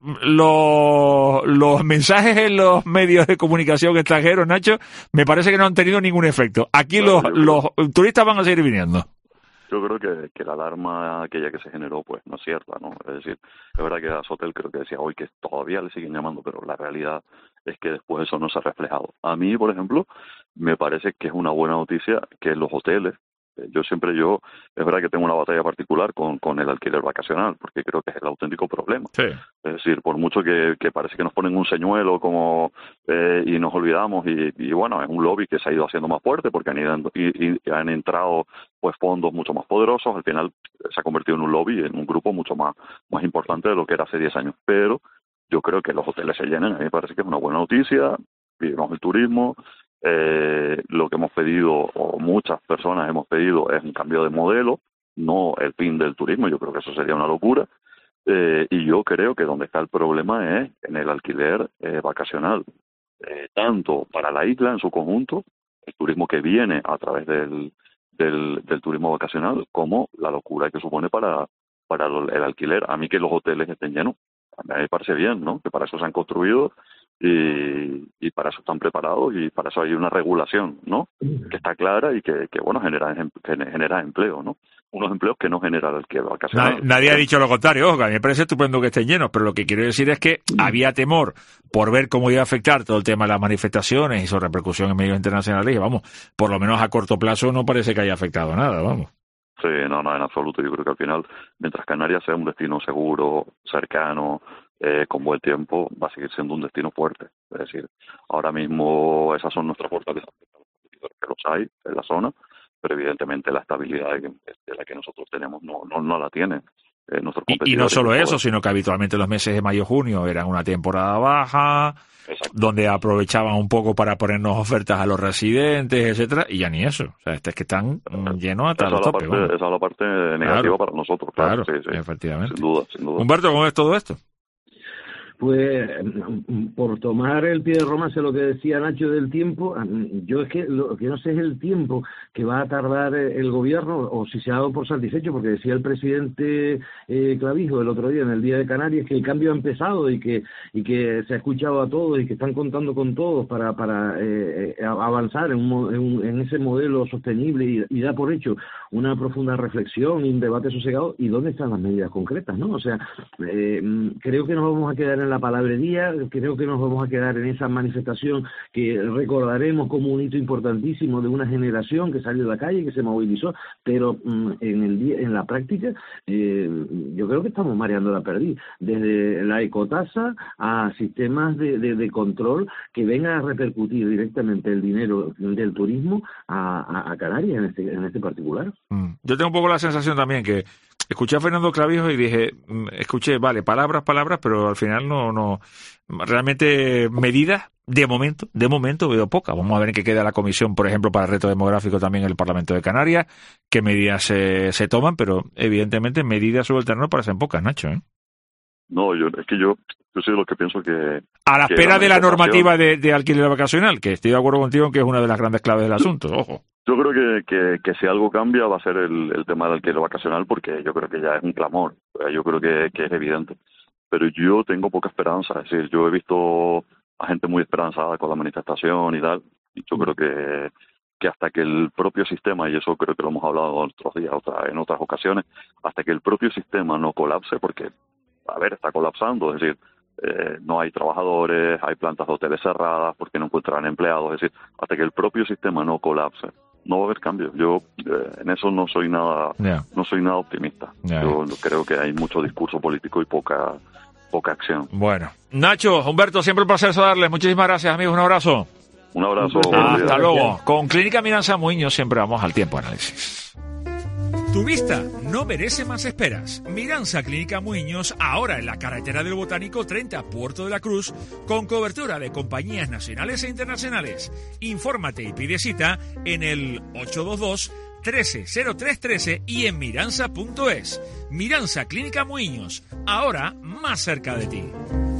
los mensajes en los medios de comunicación extranjeros, Nacho, me parece que no han tenido ningún efecto. Aquí los turistas van a seguir viniendo. Yo creo que la alarma aquella que se generó, pues, no es cierta, ¿no? Es decir, es verdad que a Sotel creo que decía hoy que todavía le siguen llamando, pero la realidad es que después eso no se ha reflejado. A mí, por ejemplo, me parece que es una buena noticia que los hoteles, es verdad que tengo una batalla particular con el alquiler vacacional, porque creo que es el auténtico problema. Sí. Es decir, por mucho que parece que nos ponen un señuelo como y nos olvidamos, y bueno, es un lobby que se ha ido haciendo más fuerte porque han entrado pues fondos mucho más poderosos. Al final se ha convertido en un lobby, en un grupo mucho más importante de lo que era hace 10 años. Pero yo creo que los hoteles se llenan. A mí me parece que es una buena noticia. Vivimos el turismo. Lo que hemos pedido, o muchas personas hemos pedido, es un cambio de modelo, no el fin del turismo. Yo creo que eso sería una locura. Y yo creo que donde está el problema es en el alquiler vacacional, tanto para la isla en su conjunto, el turismo que viene a través del turismo vacacional, como la locura que supone para el alquiler. A mí que los hoteles estén llenos, a mí me parece bien, ¿no? Que para eso se han construido y para eso están preparados, y para eso hay una regulación, ¿no? Que está clara y que bueno, genera empleo, ¿no? Unos empleos que no genera el alquiler vacacional. Nadie ha dicho lo contrario, ojo, a mí me parece estupendo que estén llenos, pero lo que quiero decir es que había temor por ver cómo iba a afectar todo el tema de las manifestaciones y su repercusión en medios internacionales, y vamos, por lo menos a corto plazo no parece que haya afectado nada, vamos. Sí, no, en absoluto. Yo creo que al final, mientras Canarias sea un destino seguro, cercano, con buen tiempo, va a seguir siendo un destino fuerte. Es decir, ahora mismo esas son nuestras fortalezas, que los hay en la zona, pero evidentemente la estabilidad de la que nosotros tenemos no la tienen. Y no solo eso, sino que habitualmente los meses de mayo-junio eran una temporada baja, donde aprovechaban un poco para ponernos ofertas a los residentes, etcétera, y ya ni eso. O sea, es que están llenos hasta los topes. Esa es la parte negativa para nosotros. Claro, sí, efectivamente. Sin duda. Humberto, ¿cómo ves todo esto? Pues, por tomar el pie de romance lo que decía Nacho del tiempo, yo es que lo que no sé es el tiempo que va a tardar el gobierno, o si se ha dado por satisfecho, porque decía el presidente Clavijo el otro día en el Día de Canarias que el cambio ha empezado y que se ha escuchado a todos y que están contando con todos para avanzar en ese modelo sostenible y da por hecho una profunda reflexión y un debate sosegado. ¿Y dónde están las medidas concretas, no? O sea, creo que nos vamos a quedar en la palabrería, creo que nos vamos a quedar en esa manifestación que recordaremos como un hito importantísimo de una generación que salió a la calle, que se movilizó, pero en la práctica yo creo que estamos mareando la perdiz, desde la ecotasa a sistemas de control que vengan a repercutir directamente el dinero del turismo a Canarias en este particular. Yo tengo un poco la sensación también que escuché a Fernando Clavijo y dije, vale, palabras, pero al final no realmente medidas, de momento veo pocas. Vamos a ver en qué queda la comisión, por ejemplo, para el reto demográfico también en el Parlamento de Canarias, qué medidas se toman, pero evidentemente medidas sobre el terreno parecen pocas, Nacho, ¿eh? No, yo soy de los que pienso que... A la espera de la normativa de alquiler vacacional, que estoy de acuerdo contigo en que es una de las grandes claves del asunto, ojo. Yo creo que si algo cambia va a ser el tema del alquiler vacacional, porque yo creo que ya es un clamor, yo creo que es evidente. Pero yo tengo poca esperanza, es decir, yo he visto a gente muy esperanzada con la manifestación y tal, y yo creo que hasta que el propio sistema, y eso creo que lo hemos hablado otros días, en otras ocasiones, hasta que el propio sistema no colapse, porque, está colapsando, es decir, no hay trabajadores, hay plantas de hoteles cerradas porque no encuentran empleados, es decir, hasta que el propio sistema no colapse, no va a haber cambio. Yo en eso no soy nada optimista. Yo creo que hay mucho discurso político y poca acción. Bueno, Nacho, Humberto, siempre un placer saludarles. Muchísimas gracias, amigos. Un abrazo. Un abrazo. Hasta luego. Con Clínica Miranza Muñoz siempre vamos al tiempo de análisis. Tu vista no merece más esperas. Miranza Clínica Muñoz, ahora en la carretera del Botánico 30, Puerto de la Cruz, con cobertura de compañías nacionales e internacionales. Infórmate y pide cita en el 822-130313 y en miranza.es. Miranza Clínica Muñoz, ahora más cerca de ti.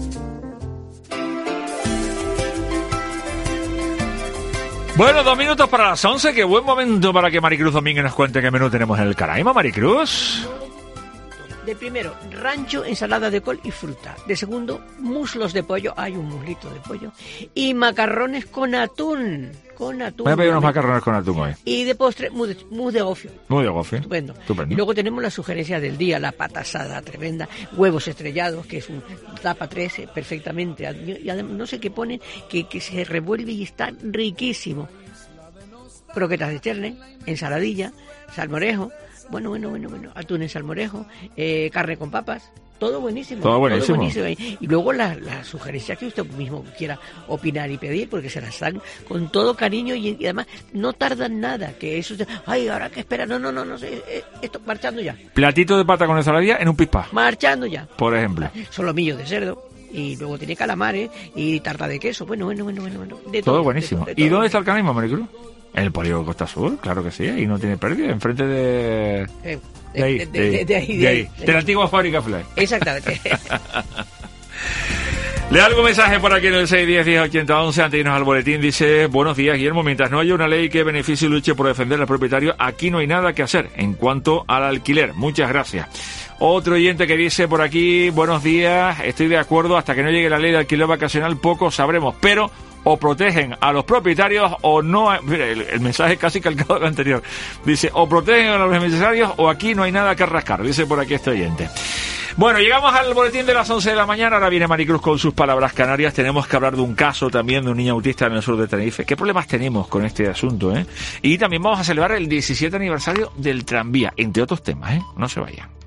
Bueno, 2 minutos para las 11, qué buen momento para que Maricruz Domínguez nos cuente qué menú tenemos en el Caraima, Maricruz. De primero, rancho, ensalada de col y fruta. De segundo, muslos de pollo, hay un muslito de pollo. Y macarrones con atún. Con atún. Voy a pedir unos macarrones con atún hoy. Y de postre, mousse de gofio. Muy de gofio. Estupendo. Y luego tenemos la sugerencia del día, la pata asada tremenda, huevos estrellados, que es un tapa 3 perfectamente. Y además, no sé qué ponen, que se revuelve y está riquísimo. Croquetas de cherne, ensaladilla, salmorejo. Bueno, atún en salmorejo, carne con papas, todo buenísimo. Todo buenísimo. Y luego las sugerencias que usted mismo quiera opinar y pedir, porque se las dan con todo cariño y además no tardan nada, que eso, ay, ahora que espera, no sé, esto, marchando ya. Platito de pata con ensaladilla en un pispá. Marchando ya. Por ejemplo. Solomillo de cerdo. Y luego tiene calamares y tarta de queso. Bueno. De todo buenísimo. ¿Y dónde está el Canismo, Maricruz? En el polígono Costa Sur, claro que sí, y no tiene pérdida, enfrente de ahí. De la antigua fábrica Fly. Exactamente. Le hago un mensaje por aquí en el 610-1080-11 antes de irnos al boletín. Dice: buenos días, Guillermo, mientras no haya una ley que beneficie y luche por defender al propietario, aquí no hay nada que hacer en cuanto al alquiler. Muchas gracias. Otro oyente que dice por aquí: buenos días, estoy de acuerdo, hasta que no llegue la ley de alquiler vacacional poco sabremos, pero o protegen a los propietarios o no. Mira, el mensaje es casi calcado del anterior. Dice: o protegen a los empresarios o aquí no hay nada que rascar. Dice por aquí este oyente. Bueno, llegamos al boletín de las 11 de la mañana. Ahora viene Maricruz con sus palabras canarias. Tenemos que hablar de un caso también de un niño autista en el sur de Tenerife. ¿Qué problemas tenemos con este asunto, Y también vamos a celebrar el 17 aniversario del tranvía, entre otros temas, No se vayan.